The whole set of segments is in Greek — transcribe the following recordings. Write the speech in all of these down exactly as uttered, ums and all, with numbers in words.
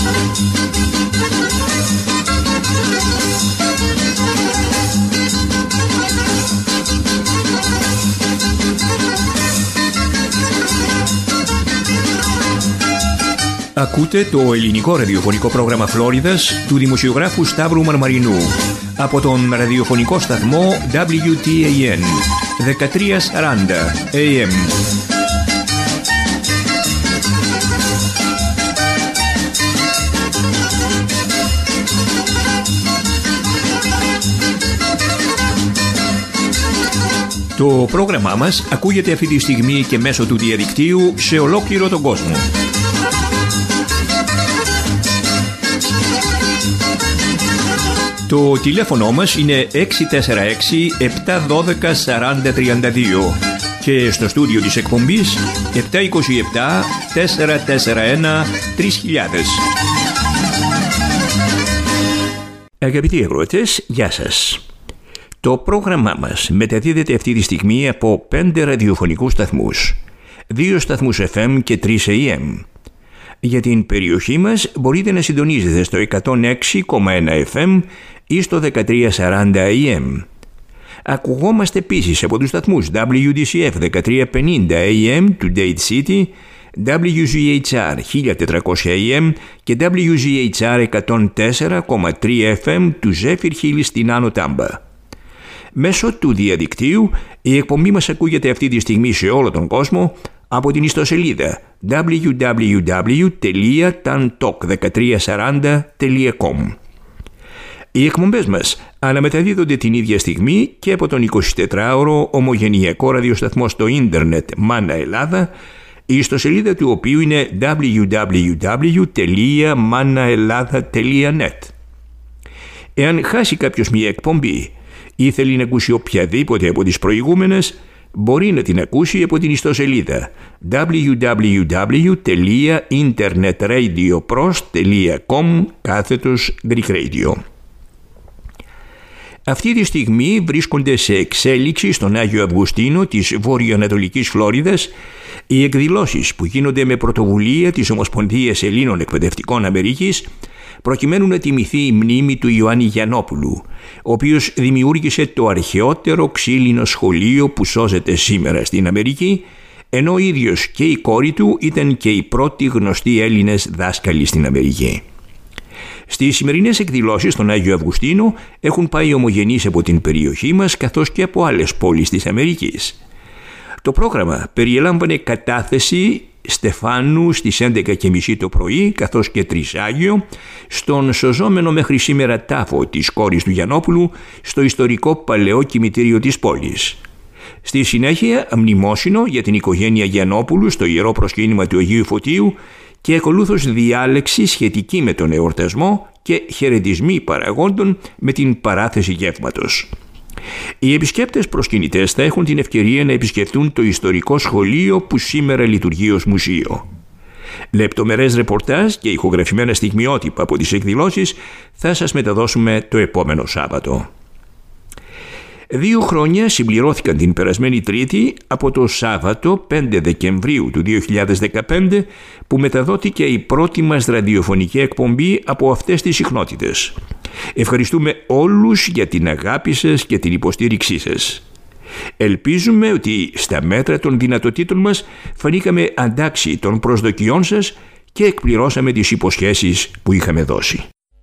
Ακούτε το ελληνικό ραδιοφωνικό πρόγραμμα Φλόριδας του δημοσιογράφου Σταύρου Μαρμαρινού από τον ραδιοφωνικό σταθμό ντάμπλιου τι έι εν δεκατριακόσια σαράντα έι εμ. Το πρόγραμμά μας ακούγεται αυτή τη στιγμή και μέσω του διαδικτύου σε ολόκληρο τον κόσμο. Το τηλέφωνο μας είναι έξι τέσσερα έξι επτά ένα δύο τέσσερα τρία δύο και στο στούντιο της εκπομπής επτά δύο επτά τέσσερα τέσσερα ένα τρία χιλιάδες. Αγαπητοί αγρότες, γεια σας. Το πρόγραμμά μας μεταδίδεται αυτή τη στιγμή από πέντε ραδιοφωνικούς σταθμούς, δύο σταθμούς εφ εμ και τρεις έι εμ. Για την περιοχή μας μπορείτε να συντονίζετε στο εκατόν έξι κόμμα ένα εφ εμ ή στο δεκατριακόσια σαράντα έι εμ. Ακουγόμαστε επίσης από τους σταθμούς ντάμπλιου ντι σι εφ δεκατριακόσια πενήντα έι εμ του Dade City, ντάμπλιου ζι έιτς αρ χίλια τετρακόσια έι εμ και ντάμπλιου ζι έιτς αρ εκατόν τέσσερα κόμμα τρία εφ εμ του Zephyr Hill στην Άνω Τάμπα. Μέσω του διαδικτύου η εκπομπή μας ακούγεται αυτή τη στιγμή σε όλο τον κόσμο από την ιστοσελίδα ντάμπλιου ντάμπλιου ντάμπλιου τελεία ταντοκ δεκατριακόσια σαράντα τελεία κομ. Οι εκπομπές μας αναμεταδίδονται την ίδια στιγμή και από τον εικοσιτετράωρο ομογενειακό ραδιοσταθμό στο ίντερνετ Μάνα Ελλάδα, η ιστοσελίδα του οποίου είναι ντάμπλιου ντάμπλιου ντάμπλιου τελεία μάνα Ελλάδα τελεία νετ. Εάν χάσει κάποιος μια εκπομπή ή θέλει να ακούσει οποιαδήποτε από τις προηγούμενες, μπορεί να την ακούσει από την ιστοσελίδα ντάμπλιου ντάμπλιου ντάμπλιου τελεία internetradiopros τελεία com κάθετος Greek Radio. Αυτή τη στιγμή βρίσκονται σε εξέλιξη στον Άγιο Αυγουστίνο της βορειοανατολικής Φλόριδας οι εκδηλώσεις που γίνονται με πρωτοβουλία της Ομοσπονδίας Ελλήνων Εκπαιδευτικών Αμερικής προκειμένου να τιμηθεί η μνήμη του Ιωάννη Γιαννόπουλου, ο οποίος δημιούργησε το αρχαιότερο ξύλινο σχολείο που σώζεται σήμερα στην Αμερική, ενώ ο ίδιος και η κόρη του ήταν και οι πρώτοι γνωστοί Έλληνες δάσκαλοι στην Αμερική. Στις σημερινές εκδηλώσεις στον Άγιο Αυγουστίνο έχουν πάει ομογενείς από την περιοχή μας καθώς και από άλλες πόλεις της Αμερικής. Το πρόγραμμα περιέλαμβανε κατάθεση Στεφάνου στις έντεκα και μισή το πρωί καθώς και τρισάγιο στον σωζόμενο μέχρι σήμερα τάφο της κόρης του Γιαννόπουλου στο ιστορικό παλαιό κημητήριο της πόλης. Στη συνέχεια μνημόσυνο για την οικογένεια Γιαννόπουλου στο Ιερό Προσκύνημα του Αγίου Φωτίου και ακολούθως διάλεξη σχετική με τον εορτασμό και χαιρετισμοί παραγόντων με την παράθεση γεύματος. Οι επισκέπτες προσκυνητές θα έχουν την ευκαιρία να επισκεφτούν το ιστορικό σχολείο που σήμερα λειτουργεί ως μουσείο. Λεπτομερές ρεπορτάζ και ηχογραφημένα στιγμιότυπα από τις εκδηλώσεις θα σας μεταδώσουμε το επόμενο Σάββατο. Δύο χρόνια συμπληρώθηκαν την περασμένη Τρίτη από το Σάββατο πέντε Δεκεμβρίου του δύο χιλιάδες δεκαπέντε που μεταδόθηκε η πρώτη μας ραδιοφωνική εκπομπή από αυτές τις συχνότητες. Ευχαριστούμε όλους για την αγάπη σας και την υποστήριξή σας. Ελπίζουμε ότι στα μέτρα των δυνατοτήτων μας φανήκαμε αντάξιοι των προσδοκιών σας και εκπληρώσαμε τις υποσχέσεις που είχαμε δώσει.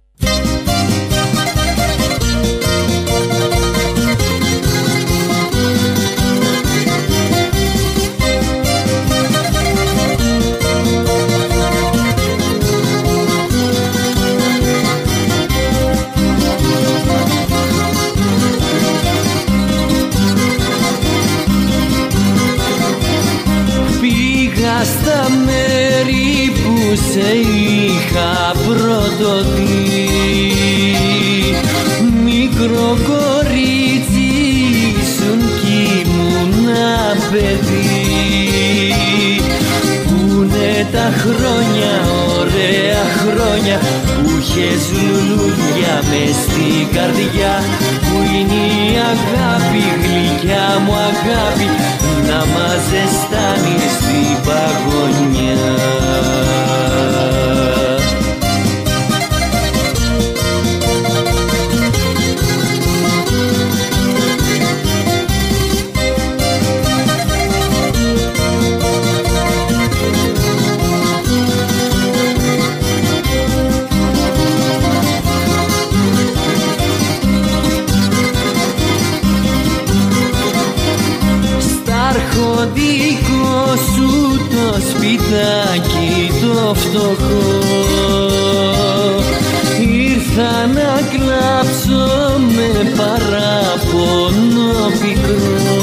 Στα μέρη που σε είχα πρώτο δει, μικρό κορίτσι ήσουν κι ήμουνα παιδί. Πούνε τα χρόνια, ωραία χρόνια που είχες λουλούδια μες στην καρδιά, που είναι η αγάπη, γλυκιά μου αγάπη, να μας ζεστάνει στην παγωνιά. φτωχό. Ήρθα να κλάψω με παράπονο πικρό.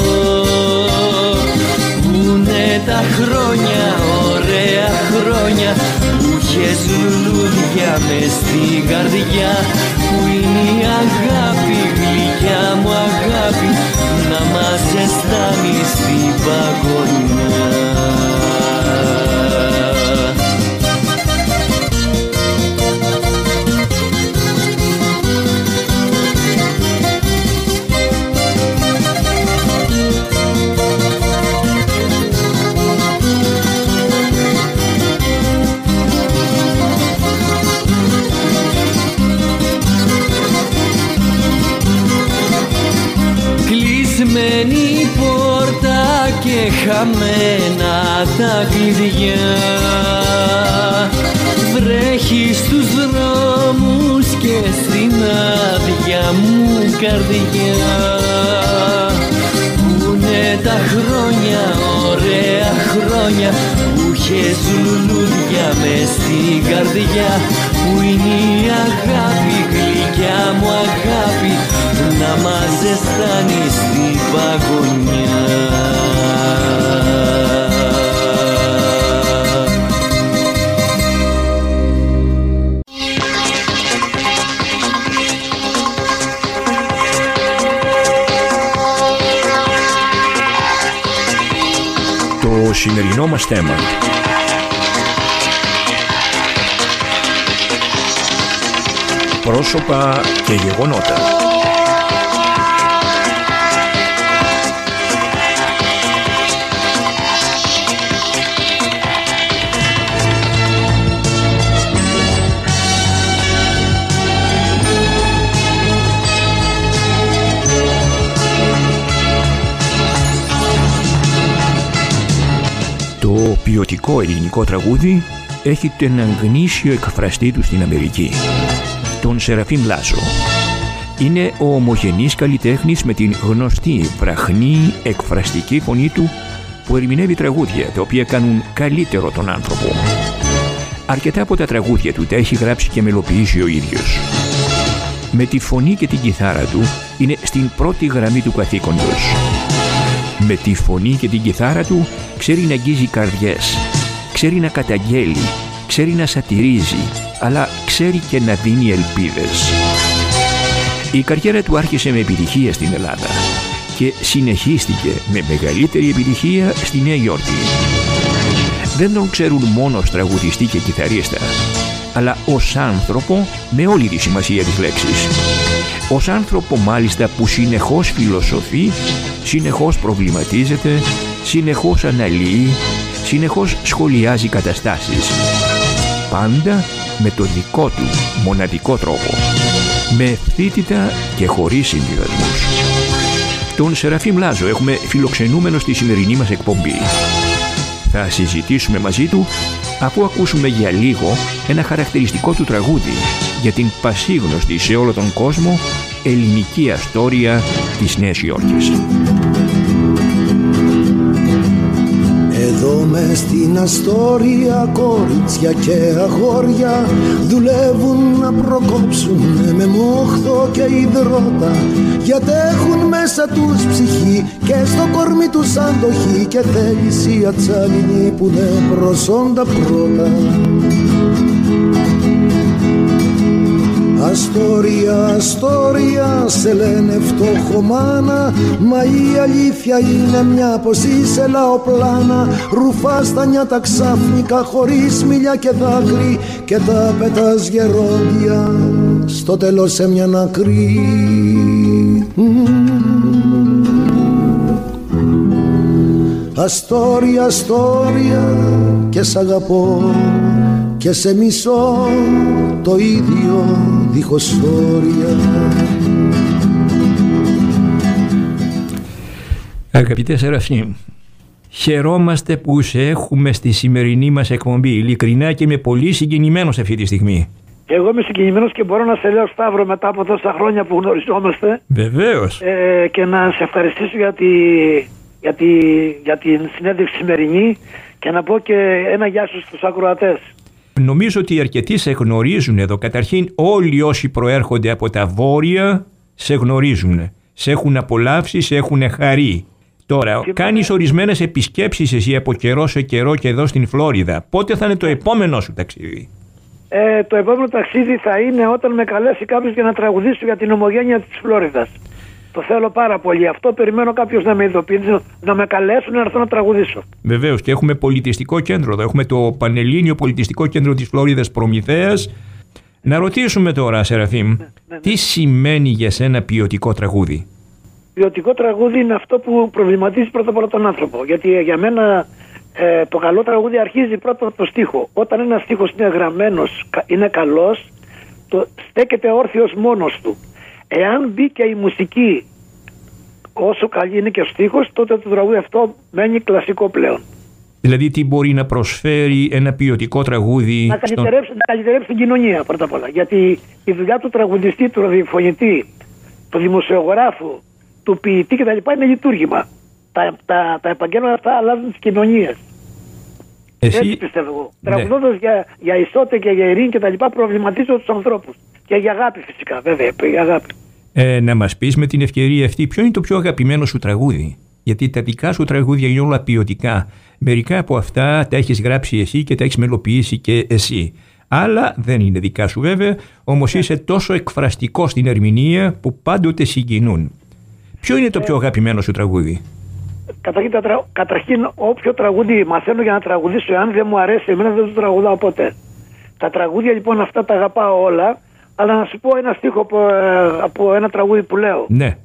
Πούνε τα χρόνια, ωραία χρόνια, που είχες λουλούδια μες στην καρδιά, που είναι η αγάπη, γλυκιά μου αγάπη, να μας ζεστάνει στην παγωνιά. Κλεισμένη πόρτα και χαμένα τα κλειδιά, βρέχει στους δρόμους και στην άδεια μου καρδιά. Πούνε τα χρόνια, ωραία χρόνια, που είχες λουλούδια μες στην καρδιά, που είναι η αγάπη, γλυκιά μου αγάπη, να μας ζεστάνει στην παγωνιά. Το σημερινό μας θέμα: πρόσωπα και γεγονότα. Το ποιοτικό ελληνικό τραγούδι έχει τον γνήσιο εκφραστή του στην Αμερική, τον Σεραφείμ Λάζο. Είναι ο ομογενής καλλιτέχνης με την γνωστή βραχνή εκφραστική φωνή του, που ερμηνεύει τραγούδια τα οποία κάνουν καλύτερο τον άνθρωπο. Αρκετά από τα τραγούδια του τα έχει γράψει και μελοποιήσει ο ίδιος. Με τη φωνή και την κιθάρα του είναι στην πρώτη γραμμή του καθήκοντος. Με τη φωνή και την κιθάρα του ξέρει να αγγίζει καρδιές, ξέρει να καταγγέλει, ξέρει να σατυρίζει, αλλά ξέρει και να δίνει ελπίδες. Η καριέρα του άρχισε με επιτυχία στην Ελλάδα και συνεχίστηκε με μεγαλύτερη επιτυχία στη Νέα Υόρκη. Δεν τον ξέρουν μόνο ως τραγουδιστή και κιθαρίστα, αλλά ως άνθρωπο με όλη τη σημασία της λέξης. Ως άνθρωπο μάλιστα που συνεχώς φιλοσοφεί, συνεχώς προβληματίζεται, συνεχώς αναλύει, συνεχώς σχολιάζει καταστάσεις. Πάντα με το δικό του μοναδικό τρόπο, με ευθύτητα και χωρίς συνδυασμούς. Τον Σεραφείμ Λάζο έχουμε φιλοξενούμενο στη σημερινή μας εκπομπή. Θα συζητήσουμε μαζί του αφού ακούσουμε για λίγο ένα χαρακτηριστικό του τραγούδι για την πασίγνωστη σε όλο τον κόσμο ελληνική αστόρια της Νέας Υόρκης. Εδώ μες στην Αστόρια κορίτσια και αγόρια δουλεύουν να προκόψουν με μόχθο και υδρότα, γιατί έχουν μέσα τους ψυχή και στο κορμί τους αντοχή και θέληση ατσάλινη που είναι προσόντα πρώτα. Αστόρια, Αστόρια, σε λένε φτωχομάνα, μα η αλήθεια είναι μια πως είσαι λαοπλάνα. Ρουφάς τα νιάτα ξαφνικά χωρίς μιλιά και δάκρυ και τα πετάς γερόντια στο τέλος σε μια άκρη. Αστόρια, Αστόρια, και σ' αγαπώ και σε μισώ το ίδιο δίχως όρια. Αγαπητέ Σεραφείμ, χαιρόμαστε που σε έχουμε στη σημερινή μας εκπομπή, ειλικρινά και με πολύ συγκινημένος αυτή τη στιγμή. Εγώ είμαι συγκινημένος και μπορώ να σε λέω, Σταύρο, μετά από τόσα χρόνια που γνωριζόμαστε. Βεβαίως. Ε, και να σε ευχαριστήσω για, τη, για, τη, για την συνέντευξη σημερινή και να πω και ένα γεια σου στους ακροατές. Νομίζω ότι αρκετοί σε γνωρίζουν εδώ. Καταρχήν όλοι όσοι προέρχονται από τα βόρεια σε γνωρίζουν. Σε έχουν απολαύσει, σε έχουν χαρεί. Τώρα, και κάνεις πέρα... ορισμένες επισκέψεις εσύ από καιρό σε καιρό και εδώ στην Φλόριδα. Πότε θα είναι το επόμενο σου ταξίδι? Ε, το επόμενο ταξίδι θα είναι όταν με καλέσει κάποιος για να τραγουδήσω για την ομογένεια της Φλόριδας. Το θέλω πάρα πολύ. Αυτό περιμένω κάποιος να με ειδοποιήσει, να με καλέσουν να έρθω να τραγουδήσω. Βεβαίως, και έχουμε πολιτιστικό κέντρο εδώ. Έχουμε το Πανελλήνιο Πολιτιστικό Κέντρο της Φλόριδας Προμηθέας. Να ρωτήσουμε τώρα, Σεραφείμ, ναι, ναι, ναι. τι σημαίνει για σένα ποιοτικό τραγούδι? Ποιοτικό τραγούδι είναι αυτό που προβληματίζει πρώτα απ' όλα τον άνθρωπο. Γιατί για μένα ε, το καλό τραγούδι αρχίζει πρώτα από το στίχο. Όταν ένας στίχος είναι γραμμένος, είναι καλός, το στέκεται όρθιος μόνος του. Εάν μπει και η μουσική, όσο καλή είναι και ο στίχος, τότε το τραγούδι αυτό μένει κλασικό πλέον. Δηλαδή τι μπορεί να προσφέρει ένα ποιοτικό τραγούδι? Να καλυτερεύσει, στο... να καλυτερεύσει την κοινωνία πρώτα απ' όλα. Γιατί η δουλειά του τραγουδιστή, του ραδιοφωνητή, του δημοσιογράφου, του ποιητή κτλ. Είναι λειτουργήμα. Τα, τα, τα επαγγέλματα αυτά αλλάζουν τις κοινωνίες. Εσύ... Έτσι πιστεύω εγώ. Ναι. Τραγουδώντας για, για ισότητα και για ειρήνη κτλ. Προβληματίζω τους ανθρώπους. Και για αγάπη φυσικά, βέβαια, για αγάπη. Ε, να μας πεις με την ευκαιρία αυτή ποιο είναι το πιο αγαπημένο σου τραγούδι? Γιατί τα δικά σου τραγούδια είναι όλα ποιοτικά. Μερικά από αυτά τα έχεις γράψει εσύ και τα έχεις μελοποιήσει και εσύ. Άλλα δεν είναι δικά σου βέβαια, όμως είσαι τόσο εκφραστικό στην ερμηνεία που πάντοτε συγκινούν. Ποιο είναι το πιο αγαπημένο σου τραγούδι? Καταρχήν, τρα... Καταρχήν όποιο τραγούδι μαθαίνω για να τραγουδήσω, αν δεν μου αρέσει εμένα δεν το τραγουδάω ποτέ. Τα τραγούδια λοιπόν αυτά τα αγαπάω όλα, αλλά να σου πω ένα στίχο από, από ένα τραγούδι που λέω. Ναι.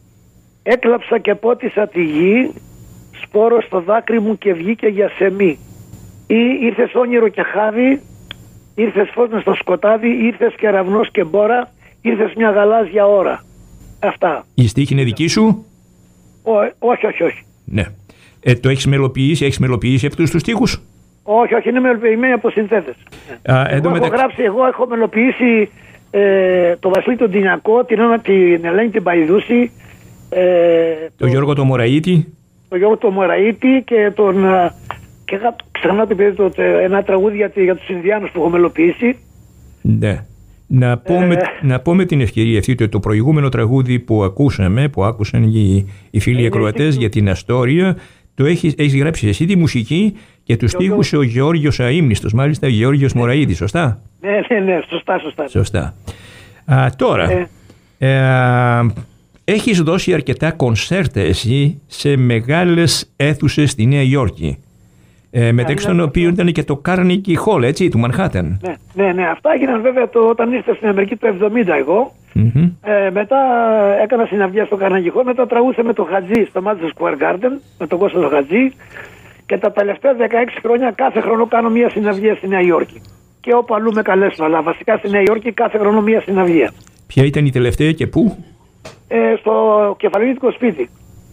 Έκλαψα και πότισα τη γη, σπόρο στο δάκρυ μου και βγήκε για σεμί. Ή ήρθες όνειρο και χάδι, ήρθες φως μες στο σκοτάδι, ήρθες κεραυνός και μπόρα, ήρθες μια γαλάζια ώρα. Αυτά. Η στίχη είναι δική σου? Ό, όχι, όχι, όχι. Ναι. Ε, το έχεις μελοποιήσει, έχεις μελοποιήσει αυτούς τους στίχους? Όχι, όχι, είναι μελοποιημένοι από συνθέτες. Εγώ, έχω μετα... γράψει, εγώ έχω μελοποιήσει ε, τον Βασίλη τον Τινιακό, την, την Ελένη την Παϊδούση, ε, το, το Γιώργο το Μωραΐτη. Το Γιώργο το Μωραΐτη και τον... Και ξεχνάω το παιδί το, ένα τραγούδι για, για τους Ινδιάνους που έχω μελοποιήσει. Ναι. Να πω, ε... με, να πω με την ευκαιρία αυτή ότι το προηγούμενο τραγούδι που ακούσαμε, που άκουσαν οι, οι φίλοι ακροατές για την Αστόρια, το έχεις, έχεις γράψει εσύ τη μουσική και τους στίχους ο Γεώργιος Αείμνηστος, μάλιστα ο Γεώργιος Μωραΐδης, σωστά? Ναι, ναι, ναι, σωστά, σωστά. Σωστά. Α, τώρα, ε... Ε, έχεις δώσει αρκετά κονσέρτα εσύ σε μεγάλες αίθουσες στη Νέα Υόρκη. Ε, μεταξύ των οποίων ήταν και το Carnegie Hall, έτσι, του Μανχάτεν. Ναι, ναι, ναι, αυτά έγιναν βέβαια το, όταν ήρθα στην Αμερική το εβδομήντα εγώ. Mm-hmm. Ε, μετά έκανα συναυλία στο Carnegie Hall, μετά τραγούδησα με τον Χατζή στο Madison Square Garden, με τον Κώστα τον Χατζή. Και τα τελευταία δεκαέξι χρόνια κάθε χρόνο κάνω μία συναυλία στη Νέα Υόρκη. Και όπου αλλού με καλέσουν, αλλά βασικά στη Νέα Υόρκη κάθε χρόνο μία συναυλία. Ποια ήταν η τελευταία και πού? Ε, στο Κεφαλονίτικο σπίτι.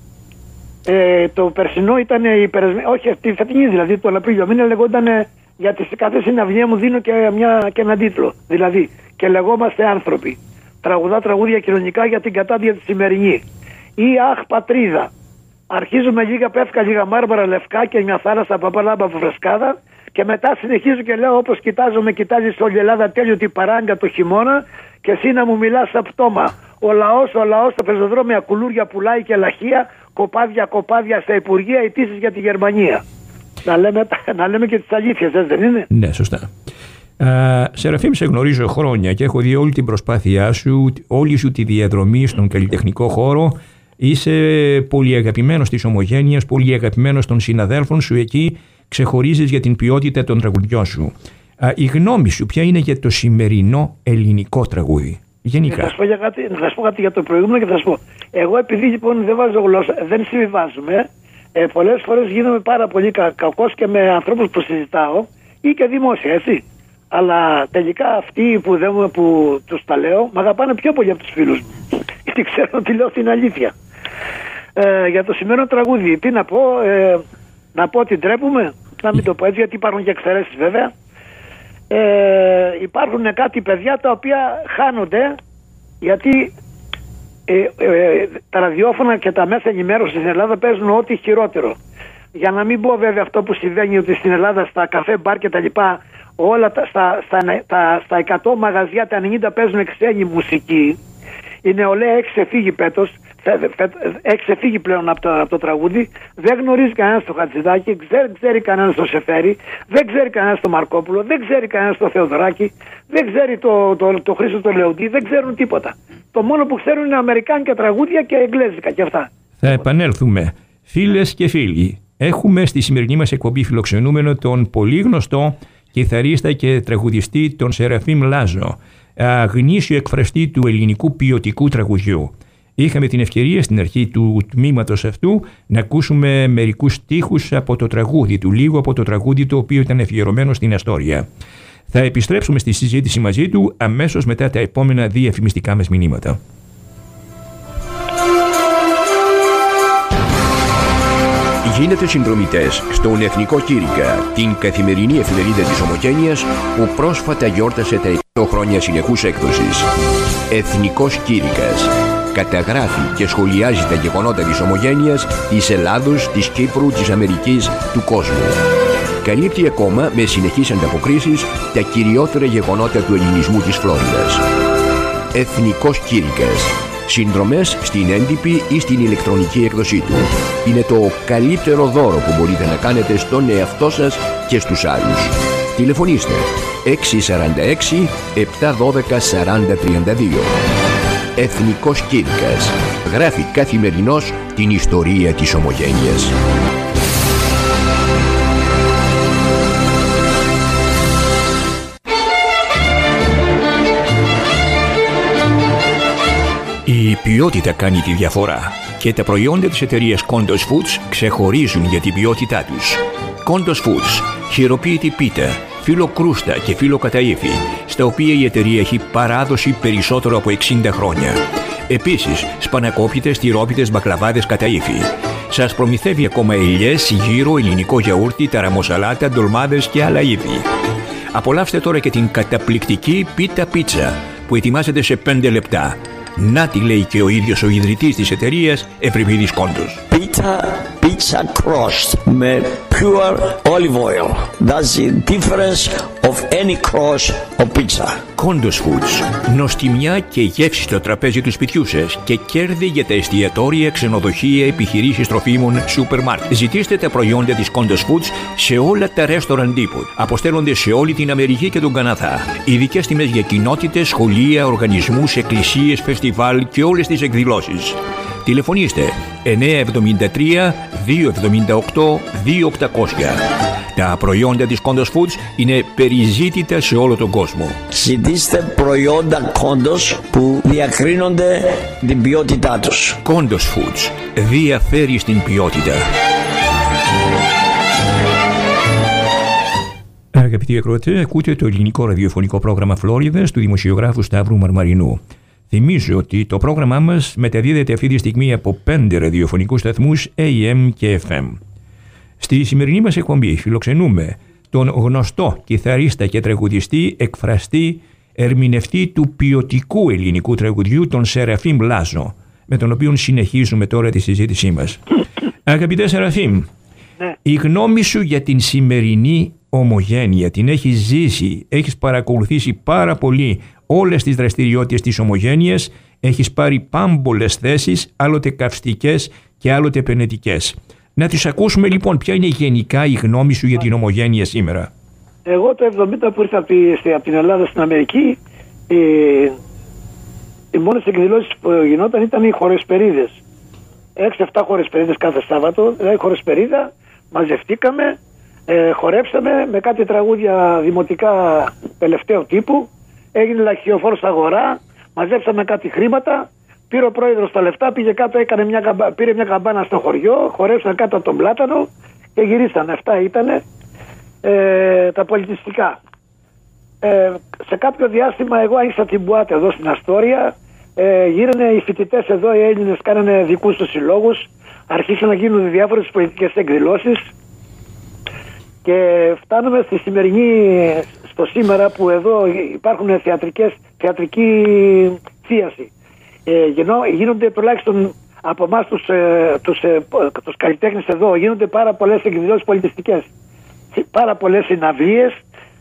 Ε, το περσινό ήταν η περασμένη, όχι τη φετινή δηλαδή, το Απρίλιο μήνα λεγόταν, για τη κάθε συναυλία μου δίνω και, μια, και έναν τίτλο. Δηλαδή, και λεγόμαστε άνθρωποι. Τραγουδά τραγούδια κοινωνικά για την κατάδια τη σημερινή. Ή αχ πατρίδα. Αρχίζουμε λίγα πεύκα, λίγα μάρμαρα λευκά και μια θάλασσα παπαλάμπα από φρεσκάδα. Και μετά συνεχίζω και λέω όπως κοιτάζω με κοιτάζεις όλη η Ελλάδα τέλειο την παράγκα το χειμώνα και εσύ να μου μιλάς στα πτώμα. Ο λαός, ο λαός στα πεζοδρόμια κουλούρια πουλάει και λαχεία, κοπάδια, κοπάδια στα υπουργεία, αιτήσεις για τη Γερμανία. Να λέμε, να λέμε και τις αλήθειες, δεν είναι? Ναι, σωστά. Uh, Σεραφείμ, σε γνωρίζω χρόνια και έχω δει όλη την προσπάθειά σου, όλη σου τη διαδρομή στον καλλιτεχνικό χώρο. Είσαι πολύ αγαπημένος της ομογένειας, πολύ αγαπημένος των συναδέλφων σου εκεί. Ξεχωρίζεις για την ποιότητα των τραγουδιών σου. Uh, η γνώμη σου ποια είναι για το σημερινό ελληνικό τραγούδι, γενικά? Θα σας πω, για κάτι, θα σας πω κάτι για το προηγούμενο και θα σας πω. Εγώ επειδή λοιπόν δεν βάζω γλώσσα, δεν συμβιβάζουμε, ε, πολλές φορές γίνομαι πάρα πολύ κα, κακός και με ανθρώπους που συζητάω ή και δημόσια, έτσι. Αλλά τελικά αυτοί που, δεν, που τους τα λέω, μ' αγαπάνε πιο πολύ από τους φίλους μου. Γιατί ξέρω ότι λέω την αλήθεια. Ε, για το σημερινό τραγούδι, τι να πω, ε, να πω ότι ντρέπουμε, να μην το πω έτσι, γιατί υπάρχουν και εξαιρέσεις βέβαια. Ε, υπάρχουν κάτι παιδιά τα οποία χάνονται γιατί ε, ε, τα ραδιόφωνα και τα μέσα ενημέρωσης στην Ελλάδα παίζουν ό,τι χειρότερο. Για να μην πω βέβαια αυτό που συμβαίνει ότι στην Ελλάδα στα καφέ, μπαρ και τα λοιπά όλα τα, στα, στα, στα, στα εκατό μαγαζιά τα ενενήντα παίζουν ξένη μουσική. Η νεολαία έχει ξεφύγει πέτος, έχει ξεφύγει πλέον από το, από το τραγούδι. Δεν γνωρίζει κανένας το Χατζηδάκη, δεν ξέρει κανένας το Σεφέρι, δεν ξέρει κανένας το Μαρκόπουλο, δεν ξέρει κανένας το Θεοδωράκη, δεν ξέρει το, το, το, το Χρήστο το Λεοντή, δεν ξέρουν τίποτα. Το μόνο που ξέρουν είναι αμερικάνικα τραγούδια και εγγλέζικα και αυτά. Θα επανέλθουμε. Φίλες και φίλοι, έχουμε στη σημερινή μας εκπομπή φιλοξενούμενο τον πολύ γνωστό κιθαρίστα και τραγουδιστή τον Σεραφείμ Λάζο, γνήσιο εκφραστή του ελληνικού ποιοτικού τραγουδιού. Είχαμε την ευκαιρία στην αρχή του τμήματος αυτού να ακούσουμε μερικούς στίχους από το τραγούδι του, λίγο από το τραγούδι το οποίο ήταν αφιερωμένο στην Αστόρια. Θα επιστρέψουμε στη συζήτηση μαζί του αμέσως μετά τα επόμενα διαφημιστικά μας μηνύματα. Γίνετε συνδρομητές στον Εθνικό Κήρυκα, την καθημερινή εφημερίδα της Ομογένειας που πρόσφατα γιόρτασε τα εκατό χρόνια συνεχούς έκδοσης. Εθνικός Κήρυκας. Καταγράφει και σχολιάζει τα γεγονότα της Ομογένειας, της Ελλάδος, της Κύπρου, της Αμερικής, του κόσμου. Καλύπτει ακόμα με συνεχείς ανταποκρίσεις τα κυριότερα γεγονότα του ελληνισμού της Φλόριδας. Εθνικός Κήρυκας. Συνδρομές στην έντυπη ή στην ηλεκτρονική έκδοσή του. Είναι το καλύτερο δώρο που μπορείτε να κάνετε στον εαυτό σας και στους άλλους. Τηλεφωνήστε έξι τέσσερα έξι επτά ένα δύο σαράντα τριάντα δύο. Εθνικός Κήρυκας. Γράφει καθημερινώς την ιστορία της Ομογένειας. Η ποιότητα κάνει τη διαφορά και τα προϊόντα της εταιρείας Kondos Foods ξεχωρίζουν για την ποιότητά τους. Kondos Foods, χειροποίητη πίτα, φύλλο κρούστα και φύλλο καταΐφι, στα οποία η εταιρεία έχει παράδοση περισσότερο από εξήντα χρόνια. Επίσης, σπανακόπιτες, τυρόπιτες, μπακλαβάδες καταΐφι. Σας προμηθεύει ακόμα ελιές, γύρο, ελληνικό γιαούρτι, ταραμοσαλάτα, ντολμάδες και άλλα είδη. Απολαύστε τώρα και την καταπληκτική πίτα πίτσα που ετοιμάζεται σε πέντε λεπτά. Να τη λέει και ο ίδιος ο ιδρυτής της εταιρείας, Ευρυπίδης Κόντος. Pita pizza crust με pure olive oil. That's the difference of any crust of pizza. Kondos Foods. Νοστιμιά και γεύση στο τραπέζι του σπιτιού σας και κέρδη για τα εστιατόρια, ξενοδοχεία, επιχειρήσεις τροφίμων, σούπερ μάρκετ. Ζητήστε τα προϊόντα της Kondos Foods σε όλα τα ρέστοραν τύπου. Αποστέλλονται σε όλη την Αμερική και τον Καναδά. Ειδικές τιμές για κοινότητες, σχολεία, οργανισμούς, εκκλησίες, φεστιβάλ και όλες τις εκδηλώσεις. Τηλεφωνήστε εννιά εβδομήντα τρία δύο εβδομήντα οκτώ δύο οκτακόσια. Τα προϊόντα της Kondos Foods είναι περιζήτητα σε όλο τον κόσμο. Ζητήστε προϊόντα Kondos που διακρίνονται την ποιότητά τους. Kondos Foods διαφέρει στην ποιότητα. Αγαπητοί ακροατές, ακούτε το ελληνικό ραδιοφωνικό πρόγραμμα Φλόριδας του δημοσιογράφου Σταύρου Μαρμαρινού. Θυμίζω ότι το πρόγραμμά μας μεταδίδεται αυτή τη στιγμή από πέντε ραδιοφωνικούς σταθμούς έι εμ και εφ εμ. Στη σημερινή μας εκπομπή φιλοξενούμε τον γνωστό κιθαρίστα και τραγουδιστή, εκφραστή, ερμηνευτή του ποιοτικού ελληνικού τραγουδιού, τον Σεραφείμ Λάζο, με τον οποίο συνεχίζουμε τώρα τη συζήτησή μας. Αγαπητέ Σεραφείμ, ναι. Η γνώμη σου για την σημερινή Ομογένεια, την έχεις ζήσει, έχεις παρακολουθήσει πάρα πολύ όλες τις δραστηριότητες της Ομογένειας, έχεις πάρει πάμπολες θέσεις, άλλοτε καυστικές και άλλοτε επενετικές. Να τις ακούσουμε λοιπόν, ποια είναι γενικά η γνώμη σου για την Ομογένεια σήμερα. Εγώ το εβδομήντα που ήρθα από την Ελλάδα στην Αμερική, οι, οι μόνες εκδηλώσεις που γινόταν ήταν οι χορεσπερίδες. έξι εφτά χορεσπερίδες κάθε Σάββατο, δηλαδή χορεσπερίδα, μαζευτήκαμε, ε, χορέψαμε με κάτι τραγούδια δημοτικά τελευταίου τύπου, έγινε λαχιοφόρος αγορά, μαζέψαμε κάτι χρήματα, πήρε ο πρόεδρος τα λεφτά, πήγε κάτω, έκανε μια, πήρε μια καμπάνα στο χωριό, χορέψαν κάτω από τον πλάτανο και γυρίσαν. Αυτά ήταν ε, τα πολιτιστικά. Ε, σε κάποιο διάστημα εγώ άρχισα την Μπουάτε εδώ στην Αστόρια, ε, γύρανε οι φοιτητές εδώ, οι Έλληνες κάνανε δικούς τους συλλόγους, αρχίσαν να γίνουν διάφορες πολιτικές εκδηλώσεις και φτάνουμε στη σημερινή, στο σήμερα που εδώ υπάρχουν θεατρικές, θεατρική θίαση. Ε, γίνονται τουλάχιστον από εμάς τους, ε, τους, ε, τους καλλιτέχνες εδώ, γίνονται πάρα πολλές εκδηλώσεις πολιτιστικές, πάρα πολλές συναυλίες,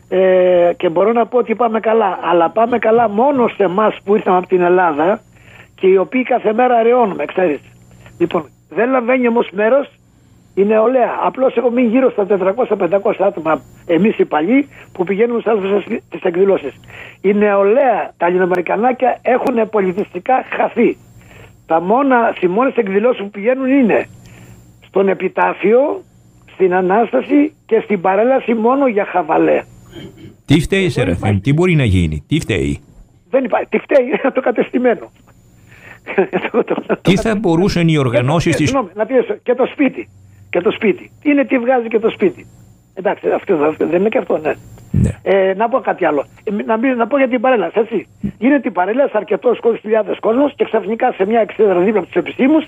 ε, και μπορώ να πω ότι πάμε καλά. Αλλά πάμε καλά μόνο σε εμάς που ήρθαμε από την Ελλάδα και οι οποίοι κάθε μέρα αραιώνουμε, ξέρεις. Λοιπόν, δεν λαμβάνει όμως μέρος η νεολαία. Απλώς έχω μείνει γύρω στα τετρακόσια με πεντακόσια άτομα εμείς οι παλιοί που πηγαίνουν σε άλλες τις εκδηλώσεις. Η νεολαία, τα ελληνοαμερικανάκια έχουν πολιτιστικά χαθεί. Τα μόνα, οι μόνες εκδηλώσεις που πηγαίνουν είναι στον Επιτάφιο, στην Ανάσταση και στην παρέλαση μόνο για χαβαλέ. Τι φταίει, Σεραφείμ, τι μπορεί να γίνει, τι φταίει? Δεν υπάρχει, τι φταίει, είναι το κατεστημένο. Τι θα μπορούσαν οι οργανώσεις της... Να πιέσω, και το σπίτι, και το σπίτι. Είναι τι βγάζει και το σπίτι. Εντάξει, αυτό, αυτό δεν είναι και αυτό, ναι. Ναι. Ε, να πω κάτι άλλο. Να, μην, να πω για την παρέλαση, έτσι. Γίνεται η παρέλαση αρκετός κόσμος, χιλιάδες κόσμος και ξαφνικά σε μια εξέδρα δίπλα από τους επιστήμους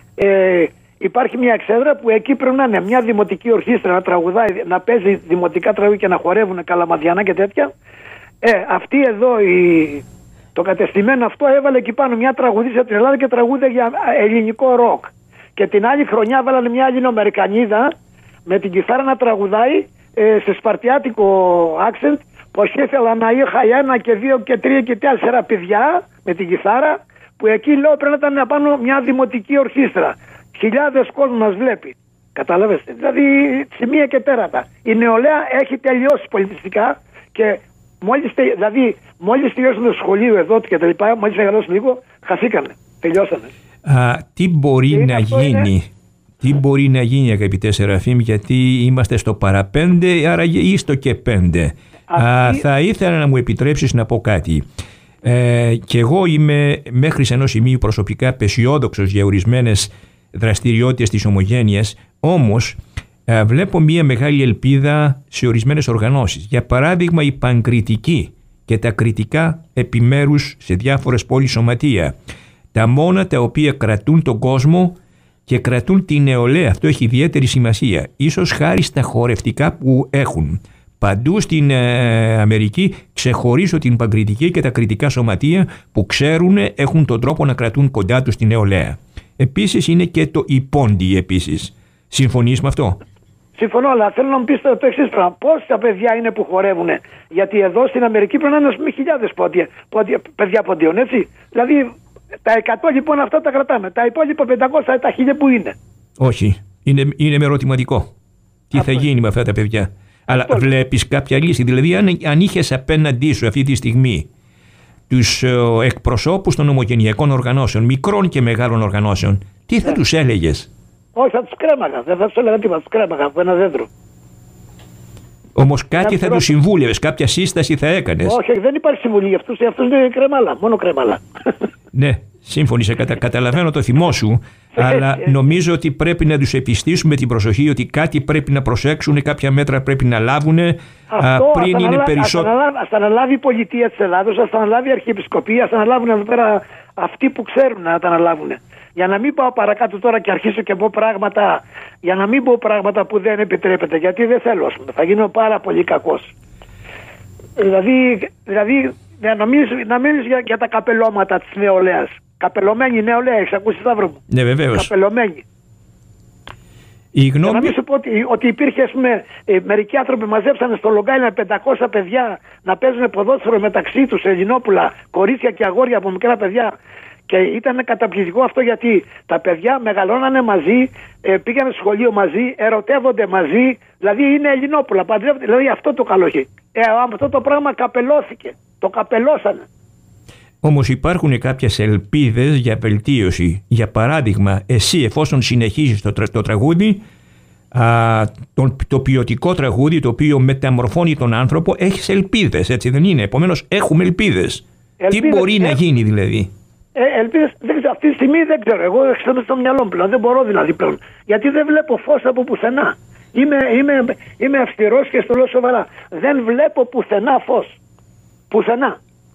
ε, υπάρχει μια εξέδρα που εκεί πρέπει να είναι μια δημοτική ορχήστρα να τραγουδάει, να παίζει δημοτικά τραγούδια και να χορεύουν καλαμαδιανά και τέτοια. Ε, αυτή εδώ η, το κατεστημένο αυτό έβαλε εκεί πάνω μια τραγουδίστρια από την Ελλάδα και τραγούδια για ελληνικό ροκ. Και την άλλη χρονιά βάλανε μια Ελληνοαμερικανίδα με την κιθάρα να τραγουδάει ε, σε σπαρτιάτικο accent, πως ήθελα να είχα ένα και δύο και τρία και τέσσερα παιδιά με την κιθάρα, που εκεί λέω πρέπει να ήταν πάνω μια δημοτική ορχήστρα. Χιλιάδες κόσμος μας βλέπει. Κατάλαβες. Δηλαδή σημεία και τέρατα. Η νεολαία έχει τελειώσει πολιτιστικά και μόλις, δηλαδή, μόλις τελειώσουν το σχολείο εδώ και τα λοιπά, μόλις μεγαλώσουν λίγο, χαθήκανε. Τελειώσανε. Α, τι μπορεί να γίνει... Είναι... Τι μπορεί να γίνει, αγαπητέ Σεραφείμ, γιατί είμαστε στο παραπέντε, άρα ή στο και πέντε. Αυτή... Α, θα ήθελα να μου επιτρέψεις να πω κάτι. Ε, και εγώ είμαι μέχρι σε ενός σημείου προσωπικά απεσιόδοξος για ορισμένες δραστηριότητες της Ομογένειας, όμως ε, βλέπω μια μεγάλη ελπίδα σε ορισμένες οργανώσεις. Για παράδειγμα, η Παγκριτική και τα κριτικά επιμέρους σε διάφορες πόλεις σωματεία. Τα μόνα τα οποία κρατούν τον κόσμο και κρατούν την νεολαία. Αυτό έχει ιδιαίτερη σημασία. Ίσως χάρη στα χορευτικά που έχουν. Παντού στην ε, Αμερική ξεχωρίζω την Παγκριτική και τα κριτικά σωματεία που ξέρουν, έχουν τον τρόπο να κρατούν κοντά τους την νεολαία. Επίσης είναι και το υπόντι επίσης. Συμφωνείς με αυτό? Συμφωνώ, αλλά θέλω να μου πεις το εξής πράγμα. Πόσα παιδιά είναι που χορεύουν? Γιατί εδώ στην Αμερική πρέπει να είναι με χιλιάδες πόντια, πόντια, παιδιά ποντίων, έτσι. Δηλαδή τα εκατό λοιπόν αυτά τα κρατάμε. Τα υπόλοιπα πεντακόσια, τα χίλια που είναι? Όχι. Είναι, είναι με ερωτηματικό. Τι αυτό θα γίνει είναι με αυτά τα παιδιά? Αλλά αυτό βλέπεις κάποια λύση? Δηλαδή, αν, αν είχες απέναντί σου αυτή τη στιγμή τους ε, εκπροσώπους των ομογενειακών οργανώσεων, μικρών και μεγάλων οργανώσεων, τι θα yeah. τους έλεγες? Όχι, θα τους κρέμαγα. Δεν θα τους έλεγα τίποτα. Θα τους κρέμαγα από ένα δέντρο. Όμως κάτι θα τους συμβούλευες, κάποια σύσταση θα έκανες? Όχι, δεν υπάρχει συμβουλή για αυτούς. Αυτούς είναι κρέμαλα, μόνο κρέμαλα. Ναι, σύμφωνοι, κατα, καταλαβαίνω το θυμό σου, αλλά νομίζω ότι πρέπει να τους επιστήσουμε την προσοχή ότι κάτι πρέπει να προσέξουν, κάποια μέτρα πρέπει να λάβουν αυτό, πριν είναι περισσότερο. Ας τα αναλάβει η πολιτεία της Ελλάδος, ας τα αναλάβει η Αρχιεπισκοπή, ας τα αναλάβουν εδώ πέρα αυτοί που ξέρουν να τα αναλάβουν. Για να μην πάω παρακάτω τώρα και αρχίσω και πω πράγματα, για να μην πω πράγματα που δεν επιτρέπεται, γιατί δεν θέλω, ας πούμε, θα γίνω πάρα πολύ κακός. Δηλαδή, δηλαδή να νομίζεις, να μείνεις για, για τα καπελώματα της νεολαίας. Καπελωμένη νεολαία, έχεις ακούσει, Σταύρο μου? Ναι, βεβαίως. Καπελωμένη. Η γνώμη... Για να μην σου πω ότι, ότι υπήρχε, ας πούμε, ε, μερικοί άνθρωποι μαζέψανε στο Λογκάι με πεντακόσια παιδιά να παίζουν ποδόσφαιρο μεταξύ τους, Ελληνόπουλα, κορίτσια και αγόρια από μικρά παιδιά. Και ήταν καταπληκτικό αυτό, γιατί τα παιδιά μεγαλώνανε μαζί, ε, πήγανε στο σχολείο μαζί, ερωτεύονται μαζί, δηλαδή είναι Ελληνόπουλα, παντρεύονται, δηλαδή αυτό το καλό έχει. Ε, αυτό το πράγμα καπελώθηκε, το καπελώσανε. Όμως υπάρχουν κάποιες ελπίδες για βελτίωση. Για παράδειγμα, εσύ εφόσον συνεχίζεις το, τρα, το τραγούδι, α, το, το ποιοτικό τραγούδι το οποίο μεταμορφώνει τον άνθρωπο, έχεις ελπίδες, έτσι δεν είναι? Επομένως έχουμε ελπίδες. ελπίδες Τι μπορεί ε... να γίνει δηλαδή? Ε, ελπίδες, δεν ξέρω, αυτή τη στιγμή δεν ξέρω. Εγώ έχω στο μυαλό μου πλέον. Δεν μπορώ δηλαδή πλέον. Γιατί δεν βλέπω φως από πουθενά. Είμαι, είμαι, είμαι αυστηρός και στο λέω σοβαρά. Δεν βλέπω πουθενά φως. Πουθενά.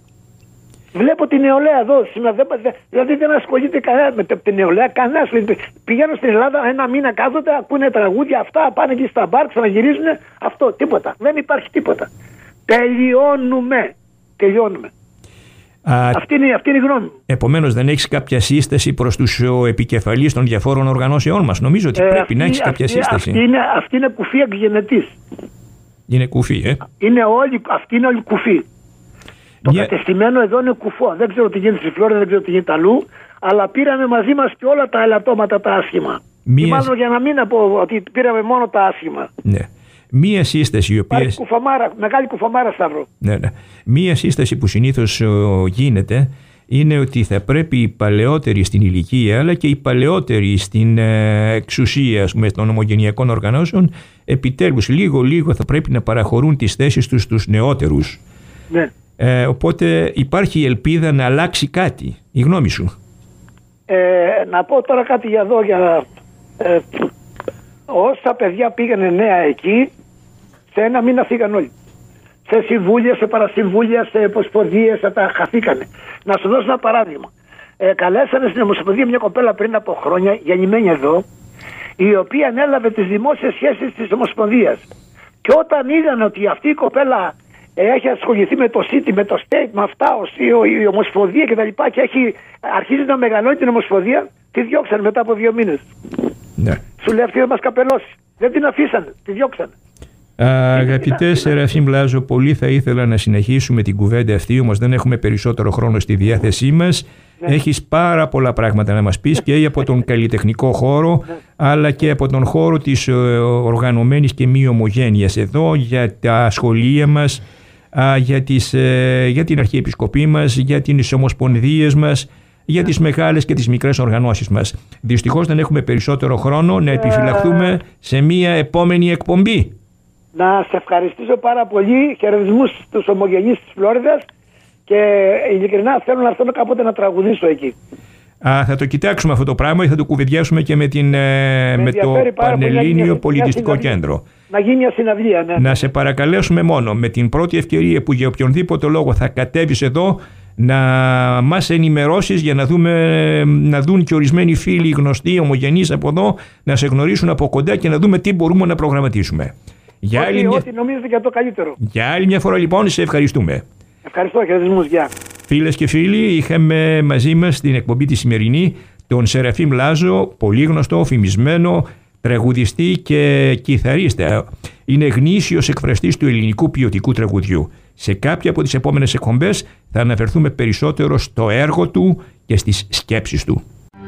Βλέπω την νεολαία εδώ σήμερα. Δηλαδή δεν ασχολείται κανένα με την νεολαία. Κανένα. Πηγαίνω στην Ελλάδα ένα μήνα κάθονται, ακούνε τραγούδια αυτά, πάνε εκεί στα μπαρ, ξαναγυρίζουν. Αυτό, τίποτα. Δεν υπάρχει τίποτα. Τελειώνουμε. Τελειώνουμε. Α, αυτή, είναι, αυτή είναι η γνώμη μου. Επομένως δεν έχεις κάποια σύσταση προς τους επικεφαλείς των διαφόρων οργανώσεων μας? Νομίζω ότι ε, πρέπει αυτή, να έχεις κάποια αυτή, σύσταση. Αυτή είναι, αυτή είναι κουφή εκγενετής. Είναι κουφή, ε. Είναι όλοι, αυτή είναι όλοι κουφοί. Το Μια... κατεστημένο εδώ είναι κουφό. Δεν ξέρω τι γίνεται στη Φλόριδα, δεν ξέρω τι γίνεται αλλού. Αλλά πήραμε μαζί μας και όλα τα ελαττώματα τα άσχημα. Μια... Ή μάλλον για να μην πω ότι πήραμε μόνο τα άσχημα. Ναι. Μία σύσταση η οποία. Κουφαμάρα, μεγάλη κουφαμάρα, Σταύρο. Ναι, ναι. Μία σύσταση που συνήθως γίνεται είναι ότι θα πρέπει οι παλαιότεροι στην ηλικία αλλά και οι παλαιότεροι στην ε, εξουσία πούμε, των ομογενειακών οργανώσεων επιτέλους λίγο-λίγο θα πρέπει να παραχωρούν τις θέσεις τους στους νεότερους. Ναι. Ε, οπότε υπάρχει η ελπίδα να αλλάξει κάτι. Η γνώμη σου? Ε, να πω τώρα κάτι για εδώ. Για, ε, όσα παιδιά πήγανε νέα εκεί, σε ένα μήνα φύγαν όλοι. Σε συμβούλια, σε παρασυμβούλια, σε υποσποδίες, τα χαθήκανε. Να σου δώσω ένα παράδειγμα. Ε, καλέσανε στην Ομοσπονδία μια κοπέλα πριν από χρόνια, γεννημένη εδώ, η οποία ανέλαβε τις δημόσιες σχέσεις της Ομοσπονδίας. Και όταν είδαν ότι αυτή η κοπέλα ε, έχει ασχοληθεί με το City, με το State, με αυτά, η, η Ομοσπονδία κτλ. Και, και έχει αρχίσει να μεγαλώνει την Ομοσπονδία, τη διώξανε μετά από δύο μήνες. Ναι. Σου λέει αυτή θα μας καπελώσει. Δεν την αφήσανε, τη διώξανε. Αγαπητέ Σεραφείμ Λάζο, πολύ θα ήθελα να συνεχίσουμε την κουβέντα αυτή, όμως δεν έχουμε περισσότερο χρόνο στη διάθεσή μας. Ναι. Έχεις πάρα πολλά πράγματα να μας πεις και από τον καλλιτεχνικό χώρο, ναι. αλλά και από τον χώρο της οργανωμένης και μη ομογένειας εδώ, για τα σχολεία μας, για, τις, για την Αρχιεπισκοπή μας, για τις ομοσπονδίες μας, για τις μεγάλες και τις μικρές οργανώσεις μας. Δυστυχώς δεν έχουμε περισσότερο χρόνο να επιφυλαχθούμε σε μία επόμενη εκπομπή. Να σε ευχαριστήσω πάρα πολύ. Χαιρετισμούς στους ομογενείς της Φλόριδας και ειλικρινά θέλω να έρθω κάποτε να τραγουδήσω εκεί. Α, θα το κοιτάξουμε αυτό το πράγμα ή θα το κουβεντιάσουμε και με, την, με, με το Πανελλήνιο Πολιτιστικό μια Κέντρο. Να γίνει μια συναυλία, ναι. Να σε παρακαλέσουμε μόνο με την πρώτη ευκαιρία που για οποιονδήποτε λόγο θα κατέβεις εδώ να μας ενημερώσεις για να, δούμε, να δουν και ορισμένοι φίλοι γνωστοί ομογενείς από εδώ να σε γνωρίσουν από κοντά και να δούμε τι μπορούμε να προγραμματίσουμε. Για ό,τι, άλλη μια... ό,τι νομίζετε για το καλύτερο. Για άλλη μια φορά λοιπόν σε ευχαριστούμε. Ευχαριστώ, χαιρετισμούς, γεια. Φίλες και φίλοι, είχαμε μαζί μας στην εκπομπή τη σημερινή τον Σεραφείμ Λάζο, πολύ γνωστό, φημισμένο τραγουδιστή και κιθαρίστα. Είναι γνήσιος εκφραστής του ελληνικού ποιοτικού τραγουδιού. Σε κάποια από τις επόμενες εκπομπές θα αναφερθούμε περισσότερο στο έργο του και στις σκέψεις του.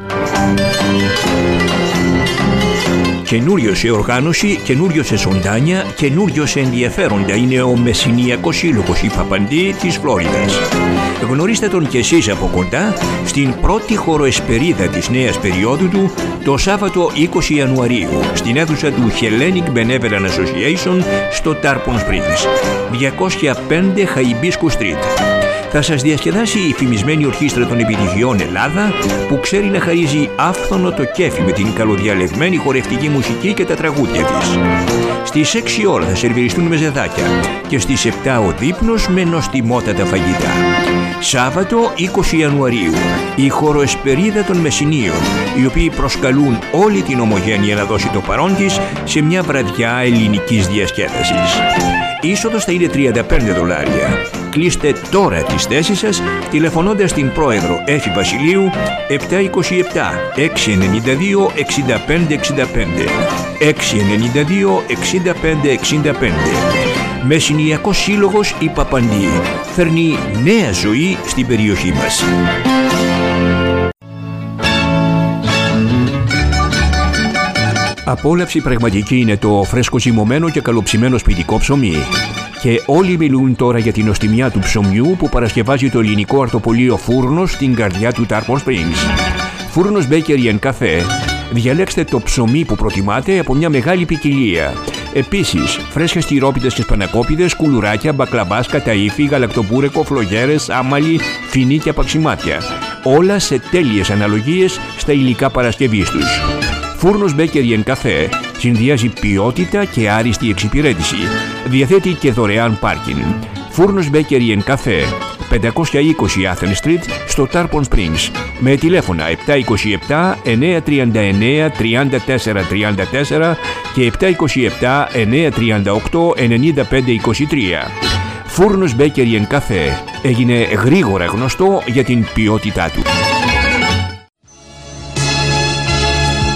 Καινούριο σε οργάνωση, καινούριο σε ζωντάνια, καινούριο σε ενδιαφέροντα είναι ο Μεσσηνιακός Σύλλογος η Παπαντή της Φλόριδας. Γνωρίστε τον κι εσείς από κοντά στην πρώτη χοροεσπερίδα της νέας περίοδου του το Σάββατο είκοσι Ιανουαρίου στην αίθουσα του Hellenic Benevolent Association στο Tarpon Springs, διακόσια πέντε Hibiscus Street. Θα σας διασκεδάσει η φημισμένη ορχήστρα των επιτυχιών Ελλάδα που ξέρει να χαρίζει άφθονο το κέφι με την καλοδιαλεγμένη χορευτική μουσική και τα τραγούδια της. Στις έξι ώρα θα σερβιριστούν μεζεδάκια και στις επτά ο δείπνος με νοστιμότατα φαγητά. Σάββατο είκοσι Ιανουαρίου η χοροεσπερίδα των Μεσσηνίων, οι οποίοι προσκαλούν όλη την ομογένεια να δώσει το παρόν της σε μια βραδιά ελληνικής διασκέδασης. Είσοδος θα είναι τριάντα πέντε δολάρια. Κλείστε τώρα τις θέσεις σας τηλεφωνώντας την πρόεδρο Έφη Βασιλείου επτά είκοσι επτά έξι ενενήντα δύο εξήντα πέντε εξήντα πέντε έξι ενενήντα δύο εξήντα πέντε εξήντα πέντε. Μεσσηνιακός Σύλλογος η Παπαντή φέρνει νέα ζωή στην περιοχή μας. Απόλαυση πραγματική είναι το φρέσκο ζυμωμένο και καλοψημένο σπιτικό ψωμί. Και όλοι μιλούν τώρα για την νοστιμιά του ψωμιού που παρασκευάζει το ελληνικό αρτοπολείο Φούρνος στην καρδιά του Tarpon Springs. Φούρνος Bakery and Cafe. Διαλέξτε το ψωμί που προτιμάτε από μια μεγάλη ποικιλία. Επίσης, φρέσκες τυρόπιτες και σπανακόπιδες, κουλουράκια, μπακλαμπάς, καταΐφι, γαλακτοπούρεκο, φλογέρες, άμαλι, φινί και απαξιμάτια. Όλα σε τέλειες αναλογίες στα υλικά παρασκευής τους. Φούρνος Bakery and Cafe συνδυάζει ποιότητα και άριστη εξυπηρέτηση. Διαθέτει και δωρεάν πάρκινγκ. Φούρνος Bakery and Cafe, πεντακόσια είκοσι Athens Street στο Tarpon Springs. Με τηλέφωνα επτά είκοσι επτά εννιακόσια τριάντα εννέα τριάντα τέσσερα τριάντα τέσσερα και επτά είκοσι επτά εννιακόσια τριάντα οκτώ ενενήντα πέντε είκοσι τρία. Φούρνος Bakery and Cafe έγινε γρήγορα γνωστό για την ποιότητά του.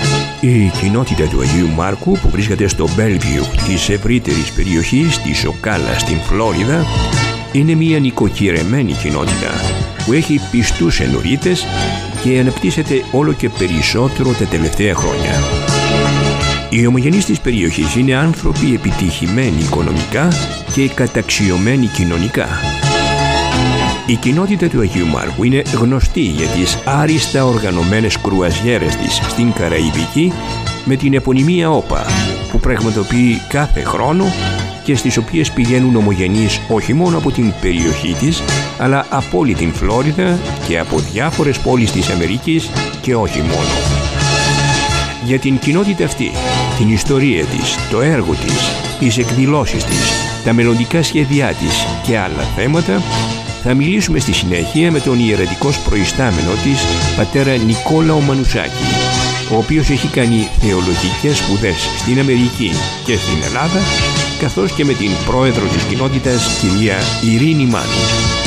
Η κοινότητα του Αγίου Μάρκου, που βρίσκεται στο Bellevue της ευρύτερης περιοχής της Οκάλα στην Φλόριδα, είναι μια νοικοκυρεμένη κοινότητα που έχει πιστούς ενορίτες και αναπτύσσεται όλο και περισσότερο τα τελευταία χρόνια. Οι ομογενείς της περιοχής είναι άνθρωποι επιτυχημένοι οικονομικά και καταξιωμένοι κοινωνικά. Η κοινότητα του Αγίου Μάρκου είναι γνωστή για τις άριστα οργανωμένες κρουαζιέρες της στην Καραϊβική με την επωνυμία ΟΠΑ, που πραγματοποιεί κάθε χρόνο και στις οποίες πηγαίνουν ομογενείς όχι μόνο από την περιοχή της, αλλά από όλη την Φλόριδα και από διάφορες πόλεις της Αμερικής και όχι μόνο. Για την κοινότητα αυτή, την ιστορία της, το έργο της, τις εκδηλώσεις της, τα μελλοντικά σχέδιά της και άλλα θέματα θα μιλήσουμε στη συνέχεια με τον ιερετικός προϊστάμενο της, πατέρα Νικόλαο Μανουσάκη, ο οποίος έχει κάνει θεολογικές σπουδές στην Αμερική και στην Ελλάδα, καθώς και με την πρόεδρο της κοινότητας, κυρία Ειρήνη Μάνου.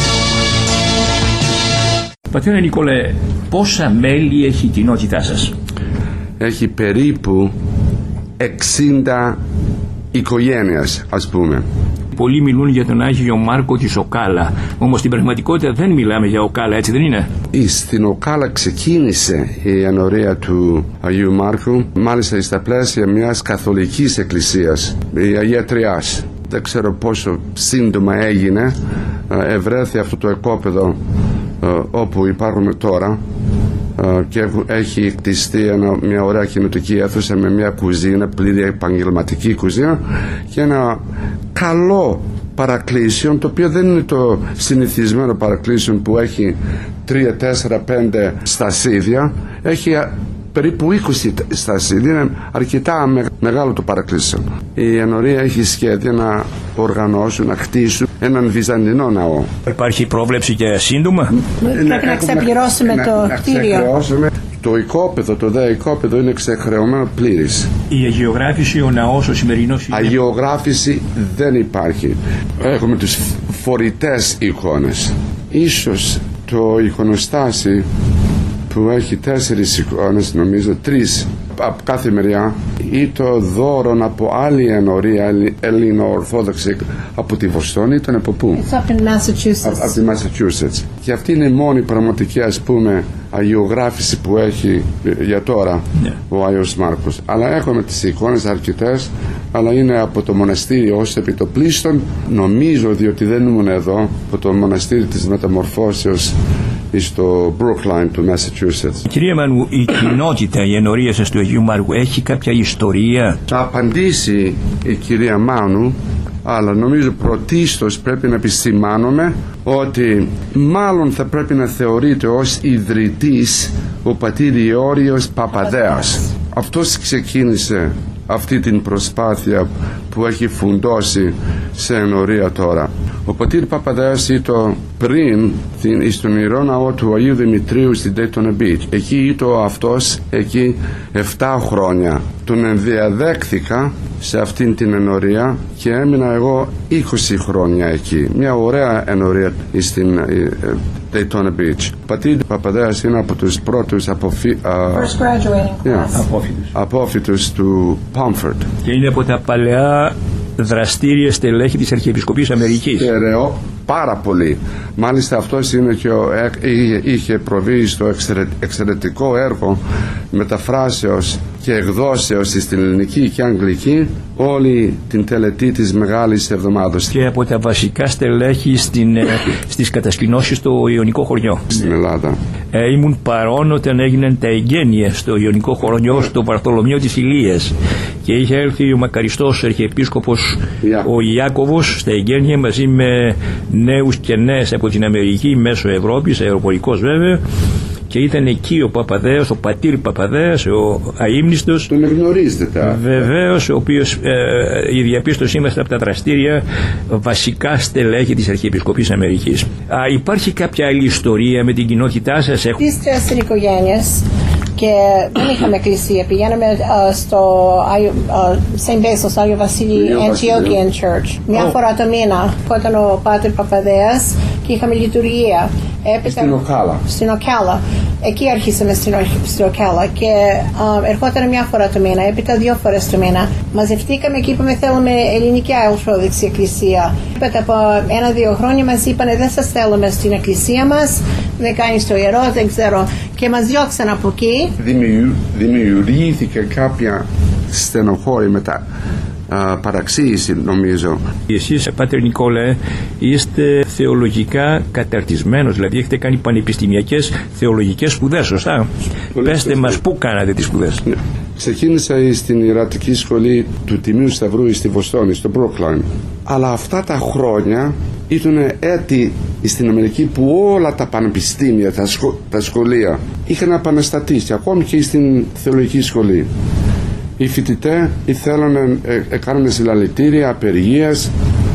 Πατέρα Νικόλαε, πόσα μέλη έχει η κοινότητά σας? Έχει περίπου εξήντα οικογένειες, ας πούμε. Πολλοί μιλούν για τον Άγιο Μάρκο της Οκάλα, όμως στην πραγματικότητα δεν μιλάμε για Οκάλα, έτσι δεν είναι? Στην Οκάλα ξεκίνησε η ενορία του Αγίου Μάρκου, μάλιστα στα πλαίσια μιας καθολικής εκκλησίας, η Αγία Τριάς. Δεν ξέρω πόσο σύντομα έγινε, ευρέθη αυτό το οικόπεδο όπου υπάρχουμε τώρα και έχει κτιστεί ένα, μια ωραία κοινοτική αίθουσα με μια κουζίνα, πλήρη επαγγελματική κουζίνα και ένα καλό παρακλήσιο, το οποίο δεν είναι το συνηθισμένο παρακλήσιο που έχει τρία, τέσσερα, πέντε στασίδια, έχει περίπου είκοσι στασίδια, είναι αρκετά με, μεγάλο το παρακλήσιο. Η ενορία έχει σχέδια να οργανώσουν, να χτίσουν έναν βυζαντινό ναό. Υπάρχει πρόβλεψη για σύντομα? Πρέπει να, να ξεπληρώσουμε να, το να, κτίριο. Να το οικόπεδο, το δε οικόπεδο είναι ξεχρεωμένο πλήρης. Η αγιογράφηση, ο ναός, ο σημερινός είναι... Αγιογράφηση δεν υπάρχει. Έχουμε τους φορητές εικόνες. Ίσως το εικονοστάσι που έχει τέσσερις εικόνες, νομίζω τρεις από κάθε μεριά, ή το δώρο από άλλη ενορία ελληνοορθόδοξη από τη Βοστόνη, ήταν από πού? It's up in Massachusetts. Από τη Massachusetts. Και αυτή είναι η μόνη πραγματική, ας πούμε, αγιογράφηση που έχει για τώρα yeah. ο Άγιος Μάρκος. Αλλά έχουμε τις εικόνες αρκετές, αλλά είναι από το μοναστήριο ως επιτοπλίστων. Νομίζω, διότι δεν ήμουν εδώ, από το μοναστήρι της Μεταμορφώσεως στο Brookline του Massachusetts. Κυρία Μανού, η κοινότητα, η ενορία σας του Αγίου Μάρκου έχει κάποια ιστορία? Θα απαντήσει η κυρία Μάνου, αλλά νομίζω πρωτίστως πρέπει να επισημάνουμε ότι μάλλον θα πρέπει να θεωρείται ως ιδρυτής ο πατήρ Ιώριος Παπαδέας. Αυτός ξεκίνησε αυτή την προσπάθεια που έχει φουντώσει σε ενορία τώρα. Ο πατήρ Παπαδέας ήταν πριν την, στον Ιερό Ναό του Αγίου Δημητρίου στην Daytona Beach. Εκεί ήταν αυτός εκεί επτά χρόνια. Τον ενδιαδέχθηκα σε αυτήν την ενορία και έμεινα εγώ είκοσι χρόνια εκεί. Μια ωραία ενορία στην Daytona Beach. Ο πατήρ Παπαδέας είναι από τους πρώτους αποφι... First graduating class. Απόφοιτους. απόφοιτους του Pomfret. Και είναι από τα παλαιά δραστήρια στελέχη της Αρχιεπισκοπής Αμερικής. Στερεό, πάρα πολύ. Μάλιστα αυτός είναι και ο, είχε προβεί στο εξαιρετικό έργο μεταφράσεως και εκδόσεως στην ελληνική και αγγλική όλη την τελετή της Μεγάλης Εβδομάδος. Και από τα βασικά στελέχη στην, στις κατασκηνώσεις στο Ιωνικό χωριό. Στην Ελλάδα. Ε, ήμουν παρόν όταν έγιναν τα εγγένεια στο Ιωνικό χωριό, στο Βαρθολομείο της Ηλίας. Και είχε έλθει ο μακαριστός Αρχιεπίσκοπος ο Ιάκωβος στα εγγένεια μαζί με νέους και νέες από την Αμερική μέσω Ευρώπης, αεροπορικός βέβαια. Και ήταν εκεί ο Παπαδέας, ο πατήρ Παπαδέας, ο αείμνηστος. Τον γνωρίζετε. Βεβαίως, ο οποίος ε, η διαπίστωση είμαστε από τα δραστήρια βασικά στελέχη της Αρχιεπισκοπής Αμερικής. Α, υπάρχει κάποια άλλη ιστορία με την κοινότητά σας? Τις τρεις οικογένειες και δεν είχαμε εκκλησία. Πηγαίναμε uh, στο Saint Basil's Άγιο Βασίλη Antiochian Church μια oh. φορά το μήνα. Όταν ο Πάτερ Παπαδέας και είχαμε λειτουργία. Έπειτα, στην Οκάλα. Στην Οκάλα. Εκεί αρχίσαμε στην, στην Οκάλα και α, ερχόταν μια φορά το μήνα, έπειτα δύο φορές το μήνα. Μαζευτήκαμε και είπαμε θέλουμε ελληνική Ορθόδοξη εκκλησία. Έπειτα από ένα-δύο χρόνια μας είπανε δεν σας θέλουμε στην εκκλησία μας, δεν κάνεις το ιερό, δεν ξέρω. Και μας διώξαν από εκεί. Δημιουργήθηκε κάποια στενοχώρη μετά. Uh, παραξήγηση νομίζω. Εσείς, Πάτερ Νικόλαε, είστε θεολογικά καταρτισμένος, δηλαδή έχετε κάνει πανεπιστημιακές θεολογικές σπουδές, σωστά? Πολύ Πέστε σωστά. Μας πού κάνατε τις σπουδές. Ναι. Ξεκίνησα στην ιερατική σχολή του Τιμίου Σταυρού στη Βοστόνη, στο Brooklyn. Αλλά αυτά τα χρόνια ήταν έτη στην Αμερική που όλα τα πανεπιστήμια, τα, σχο... τα σχολεία είχαν επαναστατήσει, ακόμη και στην θεολογική σχολή. Οι φοιτητές ήθελαν, έκαναν συλλαλητήρια απεργίας,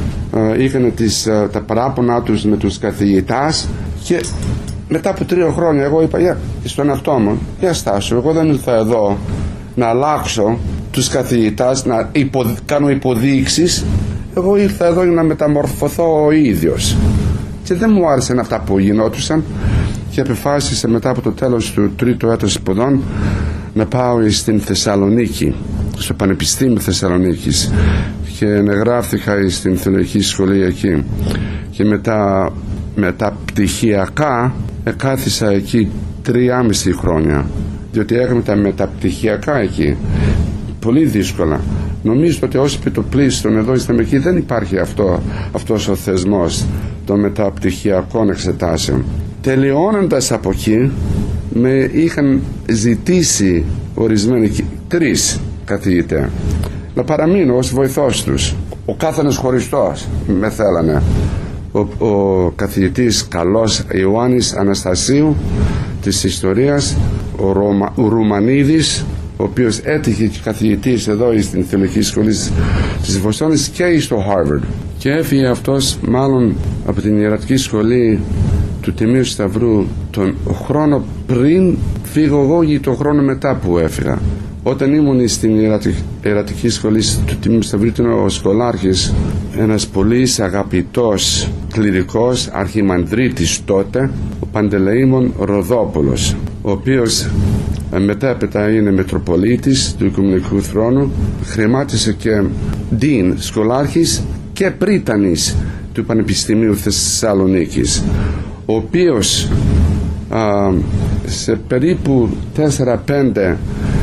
είχαν τις, τα παράπονα τους με τους καθηγητάς και μετά από τρία χρόνια εγώ είπα για, στον εαυτό μου, για στάσου, εγώ δεν ήρθα εδώ να αλλάξω τους καθηγητάς, να υπο, κάνω υποδείξεις, εγώ ήρθα εδώ για να μεταμορφωθώ ο ίδιος. Και δεν μου άρεσαν αυτά που γινόντουσαν και αποφάσισα μετά από το τέλος του τρίτου έτους σπουδών να πάω στην Θεσσαλονίκη, στο Πανεπιστήμιο Θεσσαλονίκης, και εγγράφτηκα στην θεολογική σχολή εκεί και μετά μεταπτυχιακά εκάθισα εκεί τριάμιση χρόνια, διότι έκανα τα μεταπτυχιακά εκεί πολύ δύσκολα. Νομίζω ότι ως επιτοπλίστων εδώ στην Αμερική δεν υπάρχει αυτό, αυτός ο θεσμός των μεταπτυχιακών εξετάσεων. Τελειώνοντας από εκεί με είχαν ζητήσει ορισμένοι τρεις καθηγητές να παραμείνω ως βοηθός τους. Ο κάθενος χωριστός με θέλανε. Ο, ο καθηγητής καλός Ιωάννης Αναστασίου της ιστορίας, ο, Ρωμα, ο Ρουμανίδης, ο οποίος έτυχε και καθηγητής εδώ στην θεολογική σχολή της Βοστόνης και στο Harvard, και έφυγε αυτός μάλλον από την ιερατική σχολή του Τιμίου Σταυρού τον χρόνο πριν φύγω εγώ ή τον χρόνο μετά που έφυγα. Όταν ήμουν στην ιερατική σχολή του Τιμίου Σταυρού ήταν ο Σκολάρχης, ένας πολύ αγαπητός κληρικός αρχιμανδρίτης τότε, ο Παντελεήμων Ροδόπουλος, ο οποίος μετέπειτα είναι Μητροπολίτης του Οικουμενικού Θρόνου, χρημάτισε και Dean Σκολάρχης και Πρίτανης του Πανεπιστημίου Θεσσαλονίκης, ο οποίος α, σε περίπου τέσσερα πέντε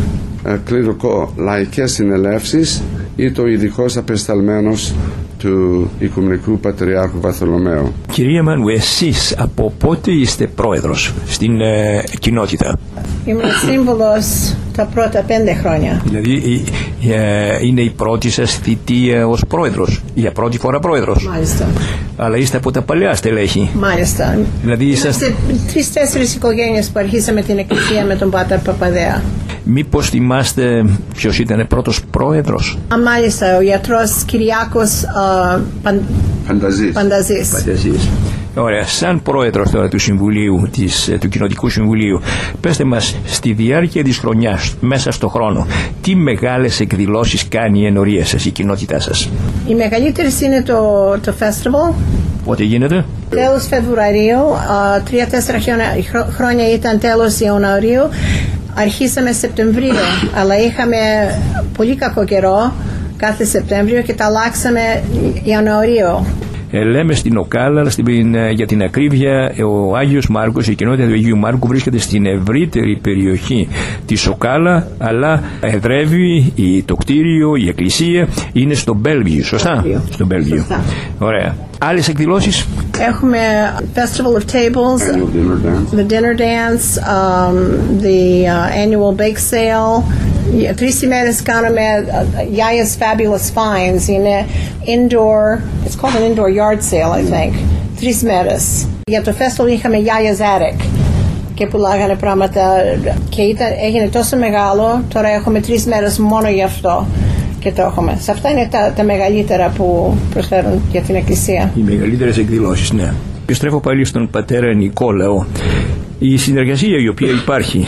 κληρικό λαϊκές συνελεύσεις ήταν ο ειδικός απεσταλμένος του Οικουμενικού Πατριάρχου Βαρθολομαίου. Κυρία Μάνου, εσείς από πότε είστε πρόεδρος στην ε, κοινότητα? Ήμουν σύμβουλος τα πρώτα πέντε χρόνια. Δηλαδή ε, είναι η πρώτη σας θητεία ως πρόεδρος, για πρώτη φορά πρόεδρος? Μάλιστα. Αλλά είστε από τα παλιά στελέχη? Μάλιστα. Δηλαδή είσαστε είσαστε τρεις-τέσσερις οικογένειες που αρχίσαμε την εκκλησία με τον Πάτερ Παπαδέα. Μήπως θυμάστε ποιος ήταν πρώτος πρόεδρος? Α, μάλιστα, ο γιατρός Κυριάκος uh, Παν... Πανταζής. Πανταζής. Πανταζής. Ωραία, σαν πρόεδρος τώρα του Συμβουλίου, της, του Κοινοτικού Συμβουλίου, πέστε μας στη διάρκεια της χρονιάς, μέσα στο χρόνο, τι μεγάλες εκδηλώσεις κάνει η ενορία σας, η κοινότητά σας? Η μεγαλύτερη είναι το, το festival. Πότε γίνεται? Τέλος Φεβρουαρίου, uh, τρία-τέσσερα χρόνια ήταν τέλος Ιανουαρίου. Αρχίσαμε Σεπτεμβρίου, αλλά είχαμε πολύ κακό καιρό κάθε Σεπτέμβριο και τα αλλάξαμε Ιανουαρίου. Ε, λέμε στην Οκάλα, στην, για την ακρίβεια, ο Άγιος Μάρκος, η κοινότητα του Αγίου Μάρκου βρίσκεται στην ευρύτερη περιοχή της Οκάλα, αλλά εδρεύει το κτίριο, η εκκλησία είναι στο Bellevue, σωστά? Στο Bellevue. Σωστά. Ωραία. Άλλες εκδηλώσεις? Έχουμε Festival of Tables, the dinner dance, um, the uh, annual bake sale. Τρεις ημέρες κάνουμε Yaya's Fabulous Finds, είναι indoor, it's called an indoor yard sale, I think. Τρεις μέρες. Για το festival είχαμε Yaya's Attic και πουλάγανε πράγματα και ήταν, έγινε τόσο μεγάλο, τώρα έχουμε τρεις μέρες μόνο γι' αυτό και το έχουμε. Σε αυτά είναι τα, τα μεγαλύτερα που προσφέρουν για την εκκλησία. Οι μεγαλύτερες εκδηλώσεις, ναι. Επιστρέφω πάλι στον πατέρα Νικόλαο. Η συνεργασία η οποία υπάρχει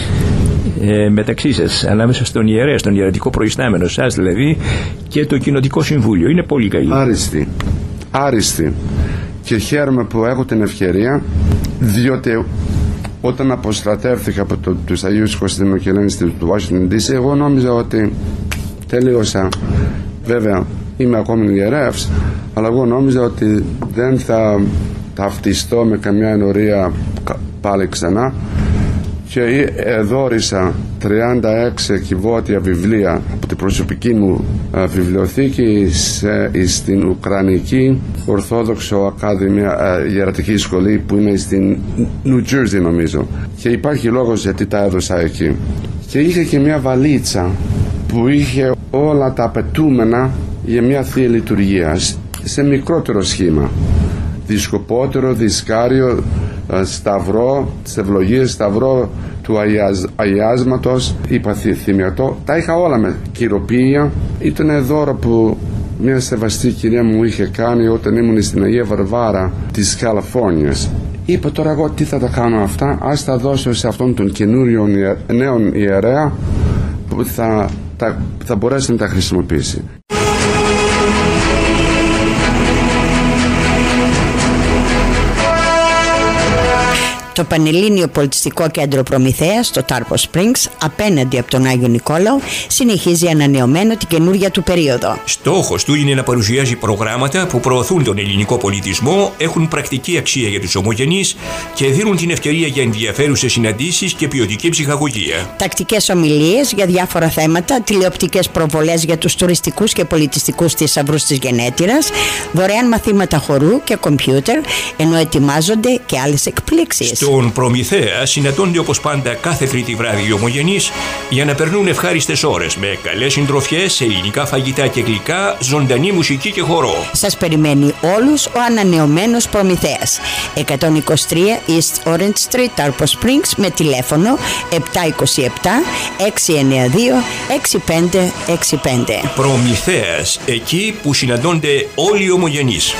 Ε, μεταξύ σας, ανάμεσα στον ιερέα, στον ιερατικό προϊστάμενο, σας δηλαδή, και το Κοινοτικό Συμβούλιο, είναι πολύ καλή. Άριστη, άριστη. και χαίρομαι που έχω την ευκαιρία, διότι όταν αποστρατεύτηκα από το, τους Αγίους Κωνσταντίνου και Ελένης του Washington ντι σι, εγώ νόμιζα ότι τελείωσα. Βέβαια είμαι ακόμη ιερεύς, αλλά εγώ νόμιζα ότι δεν θα ταυτιστώ με καμιά ενορία πάλι ξανά, και εδώρισα τριάντα έξι εκιβώτια βιβλία από την προσωπική μου α, βιβλιοθήκη σε, στην Ουκρανική Ορθόδοξο Ακαδημία α, Ιερατική Σχολή, που είναι στην New Jersey νομίζω, και υπάρχει λόγος γιατί τα έδωσα εκεί. Και είχε και μια βαλίτσα που είχε όλα τα απαιτούμενα για μια Θεία Λειτουργία σε μικρότερο σχήμα, δισκοπότερο, δισκάριο, σταυρό, τις ευλογίες, σταυρό του αγιάζ, αγιάσματος, είπα θυμιατό, τα είχα όλα με κυροποίηια. Ήταν δώρο που μια σεβαστή κυρία μου είχε κάνει όταν ήμουν στην Αγία Βαρβάρα της Καλιφόρνιας. Είπα τώρα εγώ τι θα τα κάνω αυτά, ας τα δώσω σε αυτόν τον καινούριο νέο ιερέα που θα, τα, θα μπορέσει να τα χρησιμοποιήσει. Το Πανελλήνιο Πολιτιστικό Κέντρο Προμηθέας στο Tarpon Springs, απέναντι από τον Άγιο Νικόλαο, συνεχίζει ανανεωμένο την καινούργια του περίοδο. Στόχος του είναι να παρουσιάζει προγράμματα που προωθούν τον ελληνικό πολιτισμό, έχουν πρακτική αξία για τους ομογενείς και δίνουν την ευκαιρία για ενδιαφέρουσες συναντήσεις και ποιοτική ψυχαγωγία. Τακτικές ομιλίες για διάφορα θέματα, τηλεοπτικές προβολές για τους τουριστικούς και πολιτιστικούς θησαυρούς της γενέτειρας, δωρεάν μαθήματα χορού και κομπιούτερ, ενώ ετοιμάζονται και άλλες εκπλήξεις. Στον Προμηθέα συναντώνται όπως πάντα κάθε Τρίτη βράδυ οι ομογενείς για να περνούν ευχάριστες ώρες με καλές συντροφιές, ελληνικά φαγητά και γλυκά, ζωντανή μουσική και χορό. Σας περιμένει όλους ο ανανεωμένος Προμηθέας. εκατόν είκοσι τρία East Orange Street, Tarpon Springs, με τηλέφωνο επτά δύο επτά έξι εννιά δύο έξι πέντε έξι πέντε. Προμηθέας, εκεί που συναντώνται όλοι οι ομογενείς.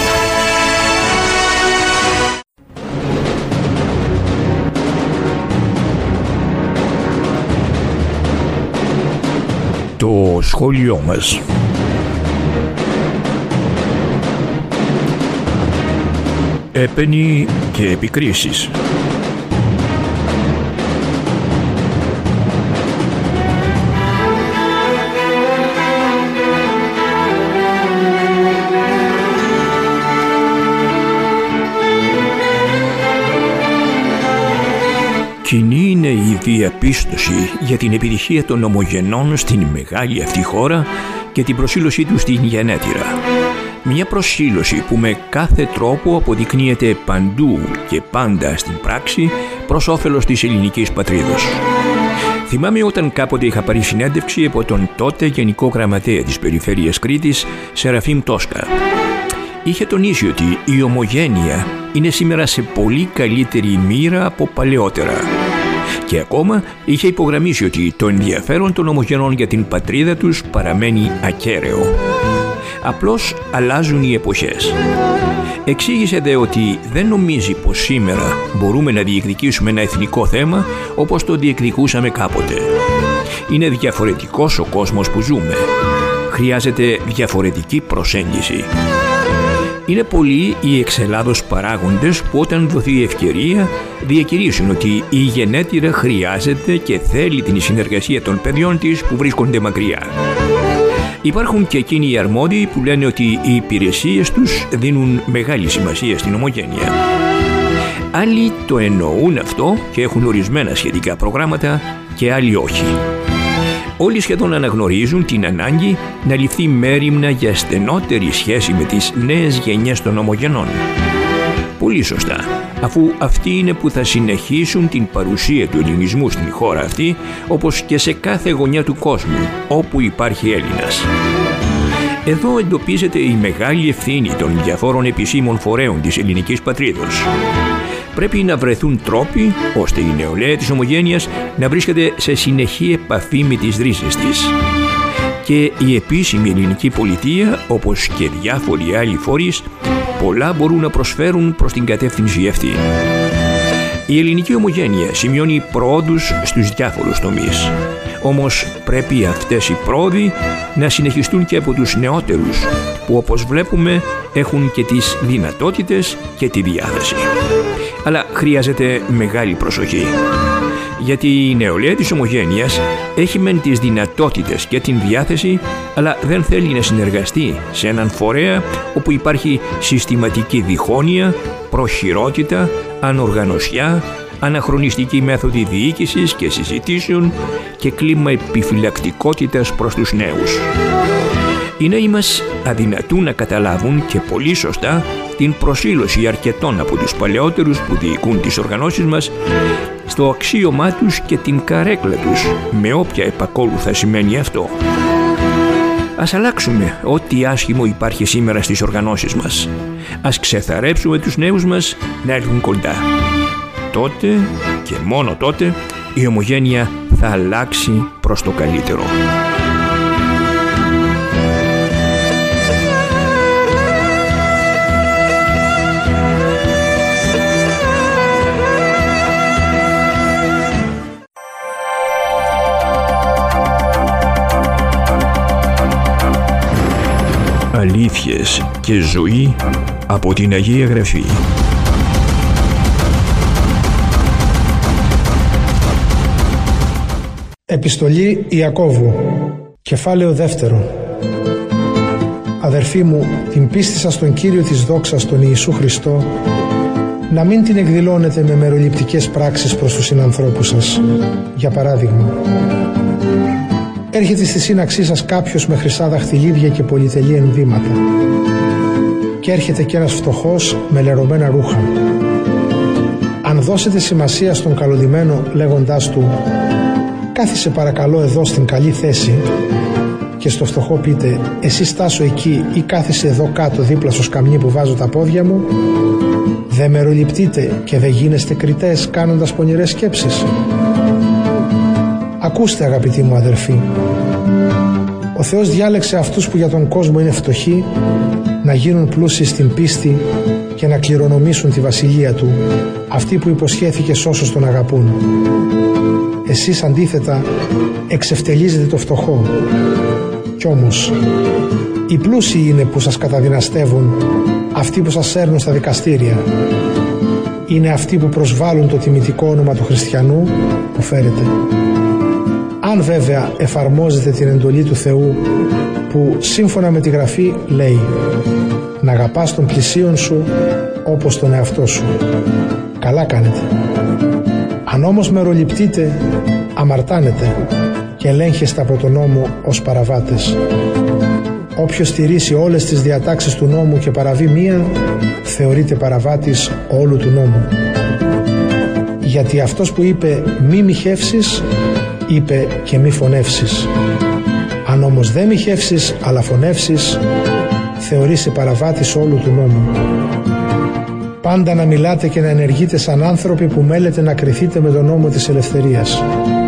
Το σχόλιο μας. Έπαινοι και επικρίσεις. Κοινή είναι η διαπίστωση για την επιτυχία των ομογενών στην μεγάλη αυτή χώρα και την προσήλωσή τους στην γενέτειρα. Μια προσήλωση που με κάθε τρόπο αποδεικνύεται παντού και πάντα στην πράξη προς όφελος της ελληνικής πατρίδος. Θυμάμαι όταν κάποτε είχα πάρει συνέντευξη από τον τότε Γενικό Γραμματέα της Περιφέρειας Κρήτης, Σεραφείμ Τόσκα. Είχε τονίσει ότι η ομογένεια είναι σήμερα σε πολύ καλύτερη μοίρα από παλαιότερα. Και ακόμα είχε υπογραμμίσει ότι το ενδιαφέρον των ομογενών για την πατρίδα τους παραμένει ακέραιο. Απλώς αλλάζουν οι εποχές. Εξήγησε δε ότι δεν νομίζει πως σήμερα μπορούμε να διεκδικήσουμε ένα εθνικό θέμα όπως το διεκδικούσαμε κάποτε. Είναι διαφορετικός ο κόσμος που ζούμε. Χρειάζεται διαφορετική προσέγγιση. Είναι πολλοί οι εξελάδος παράγοντες που όταν δοθεί η ευκαιρία διακηρύσουν ότι η γενέτειρα χρειάζεται και θέλει την συνεργασία των παιδιών της που βρίσκονται μακριά. Υπάρχουν και εκείνοι οι αρμόδιοι που λένε ότι οι υπηρεσίες τους δίνουν μεγάλη σημασία στην ομογένεια. Άλλοι το εννοούν αυτό και έχουν ορισμένα σχετικά προγράμματα και άλλοι όχι. Όλοι σχεδόν αναγνωρίζουν την ανάγκη να ληφθεί μέριμνα για στενότερη σχέση με τις νέες γενιές των ομογενών. Πολύ σωστά, αφού αυτοί είναι που θα συνεχίσουν την παρουσία του ελληνισμού στην χώρα αυτή, όπως και σε κάθε γωνιά του κόσμου, όπου υπάρχει Έλληνας. Εδώ εντοπίζεται η μεγάλη ευθύνη των διαφόρων επισήμων φορέων της ελληνικής πατρίδος. Πρέπει να βρεθούν τρόποι ώστε η νεολαία της ομογένειας να βρίσκεται σε συνεχή επαφή με τις ρίζες της. Και η επίσημη ελληνική πολιτεία, όπως και διάφοροι άλλοι φορείς, πολλά μπορούν να προσφέρουν προς την κατεύθυνση αυτή. Η ελληνική ομογένεια σημειώνει προόδους στους διάφορους τομείς. Όμως πρέπει αυτές οι πρόοδοι να συνεχιστούν και από τους νεότερους, που όπως βλέπουμε έχουν και τις δυνατότητες και τη διάθεση. Αλλά χρειάζεται μεγάλη προσοχή, γιατί η νεολαία της Ομογένειας έχει μεν τις δυνατότητες και την διάθεση, αλλά δεν θέλει να συνεργαστεί σε έναν φορέα όπου υπάρχει συστηματική διχόνοια, προχειρότητα, ανοργανωσιά, αναχρονιστική μέθοδη διοίκησης και συζητήσεων και κλίμα επιφυλακτικότητας προς τους νέους. Οι νέοι μας αδυνατούν να καταλάβουν και πολύ σωστά την προσήλωση αρκετών από τους παλαιότερους που διοικούν τις οργανώσεις μας στο αξίωμά τους και την καρέκλα τους, με όποια επακόλουθα σημαίνει αυτό. Ας αλλάξουμε ό,τι άσχημο υπάρχει σήμερα στις οργανώσεις μας. Ας ξεθαρρέψουμε τους νέους μας να έρθουν κοντά. Τότε και μόνο τότε η Ομογένεια θα αλλάξει προς το καλύτερο. Αλήθειες και ζωή από την Αγία Γραφή. Επιστολή Ιακώβου, κεφάλαιο δεύτερο. Αδερφοί μου, την πίστη σας στον Κύριο της δόξας, τον Ιησού Χριστό, να μην την εκδηλώνετε με μεροληπτικές πράξεις προς τους συνανθρώπους σας. Για παράδειγμα, έρχεται στη σύναξή σας κάποιος με χρυσά δαχτυλίδια και πολυτελή ενδύματα, και έρχεται και ένας φτωχός με λερωμένα ρούχα. Αν δώσετε σημασία στον καλωδημένο λέγοντάς του «Κάθισε παρακαλώ εδώ στην καλή θέση», και στο φτωχό πείτε «Εσύ στάσου εκεί» ή «Κάθισε εδώ κάτω δίπλα στο σκαμνί που βάζω τα πόδια μου», δεν μεροληπτείτε και δεν γίνεστε κριτές κάνοντας πονηρές σκέψεις? Ακούστε, αγαπητοί μου αδερφοί, ο Θεός διάλεξε αυτούς που για τον κόσμο είναι φτωχοί να γίνουν πλούσιοι στην πίστη και να κληρονομήσουν τη βασιλεία Του, αυτοί που υποσχέθηκε σ' όσους τον αγαπούν. Εσείς αντίθετα εξευτελίζετε το φτωχό. Κι όμως οι πλούσιοι είναι που σας καταδυναστεύουν, αυτοί που σας σέρνουν στα δικαστήρια. Είναι αυτοί που προσβάλλουν το τιμητικό όνομα του χριστιανού που φέρετε. Αν βέβαια εφαρμόζετε την εντολή του Θεού, που σύμφωνα με τη Γραφή λέει «Να αγαπάς τον πλησίον σου όπως τον εαυτό σου», καλά κάνετε. Αν όμως μεροληπτείτε, αμαρτάνετε και ελέγχεστε από τον νόμο ως παραβάτες. Όποιος στηρίσει όλες τις διατάξεις του νόμου και παραβεί μία, θεωρείται παραβάτης όλου του νόμου. Γιατί αυτός που είπε «μη μοιχεύσεις», είπε και «μη φωνεύσεις». Αν όμως δεν μοιχεύσεις αλλά φωνεύσεις, θεωρείσαι παραβάτης όλου του νόμου. Πάντα να μιλάτε και να ενεργείτε σαν άνθρωποι που μέλετε να κριθείτε με τον νόμο της ελευθερίας.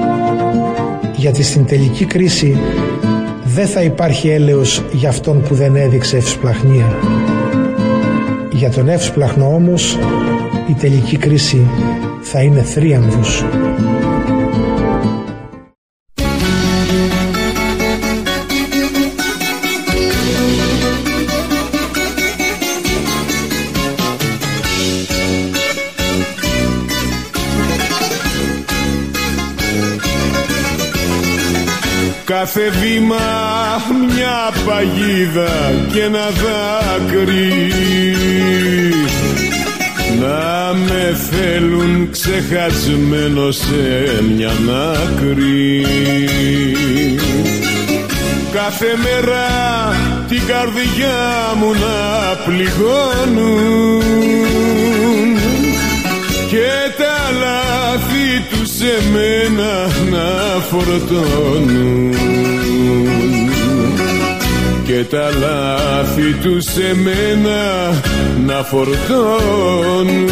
Γιατί στην τελική κρίση δεν θα υπάρχει έλεος για αυτόν που δεν έδειξε ευσπλαχνία. Για τον εύσπλαχνο όμως η τελική κρίση θα είναι θρίαμβος. Κάθε βήμα μια παγίδα και ένα δάκρυ, να με θέλουν ξεχασμένο σε μια άκρη. Κάθε μέρα την καρδιά μου να πληγώνουν και τα λάθη τους σε μένα να φορτώνουν, και τα λάθη τους σε μένα να φορτώνουν.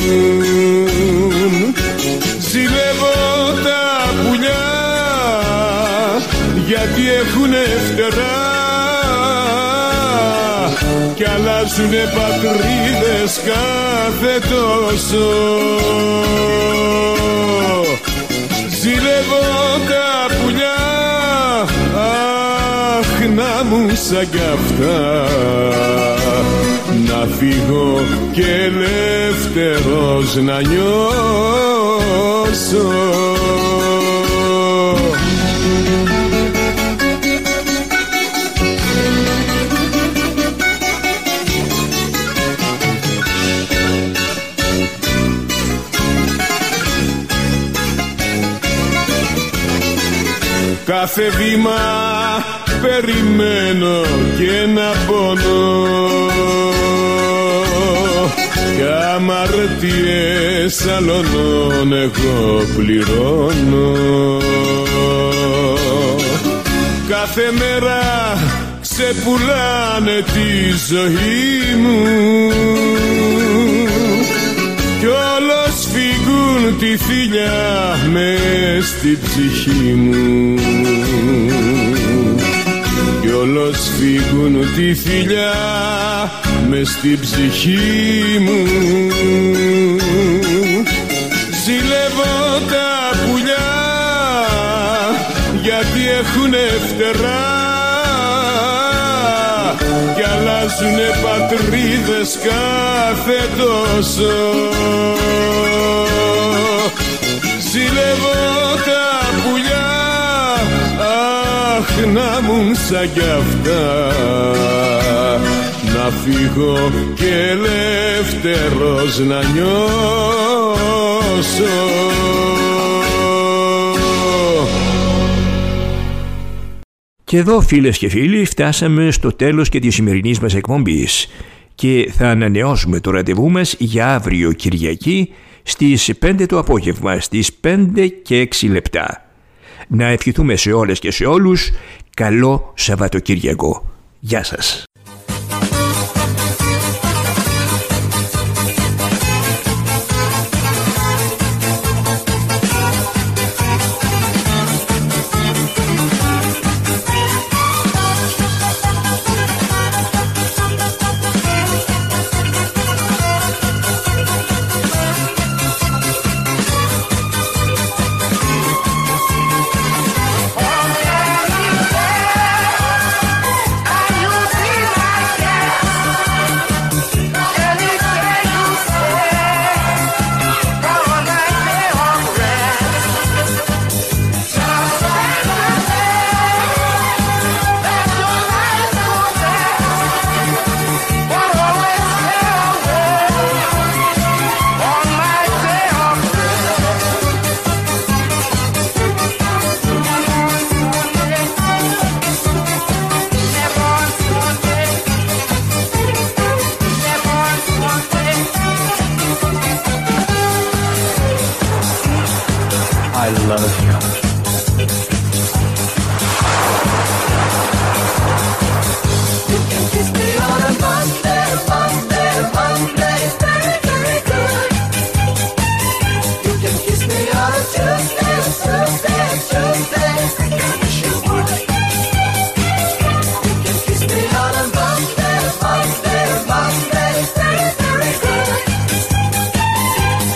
Ζηλεύω τα πουλιά γιατί έχουνε φτερά κι αλλάζουνε πατρίδες κάθε τόσο. Ζηλεύω τα πουλιά μου σαν κι αυτά, να φύγω και ελεύθερος να νιώσω. Κάθε βήμα περιμένω και να πονώ, κι αμαρτίες άλλων εγώ πληρώνω. Κάθε μέρα ξεπουλάνε τη ζωή μου κι όλος φύγουν τη θηλιά μες στην ψυχή μου, κι όλος φύγουν τη θηλιά μες στην ψυχή μου. Ζηλεύω τα πουλιά γιατί έχουνε φτερά κι αλλάζουνε πατρίδες κάθε τόσο. Ζηλεύω τα πουλιά, αχ να μου σαν κι αυτά, να φύγω και ελεύθερος να νιώσω. Και εδώ, φίλες και φίλοι, φτάσαμε στο τέλος και της σημερινής μας εκπομπής και θα ανανεώσουμε το ραντεβού μας για αύριο Κυριακή στις πέντε το απόγευμα, στις πέντε και έξι λεπτά. Να ευχηθούμε σε όλες και σε όλους καλό Σαββατοκύριακο. Γεια σας. I love you.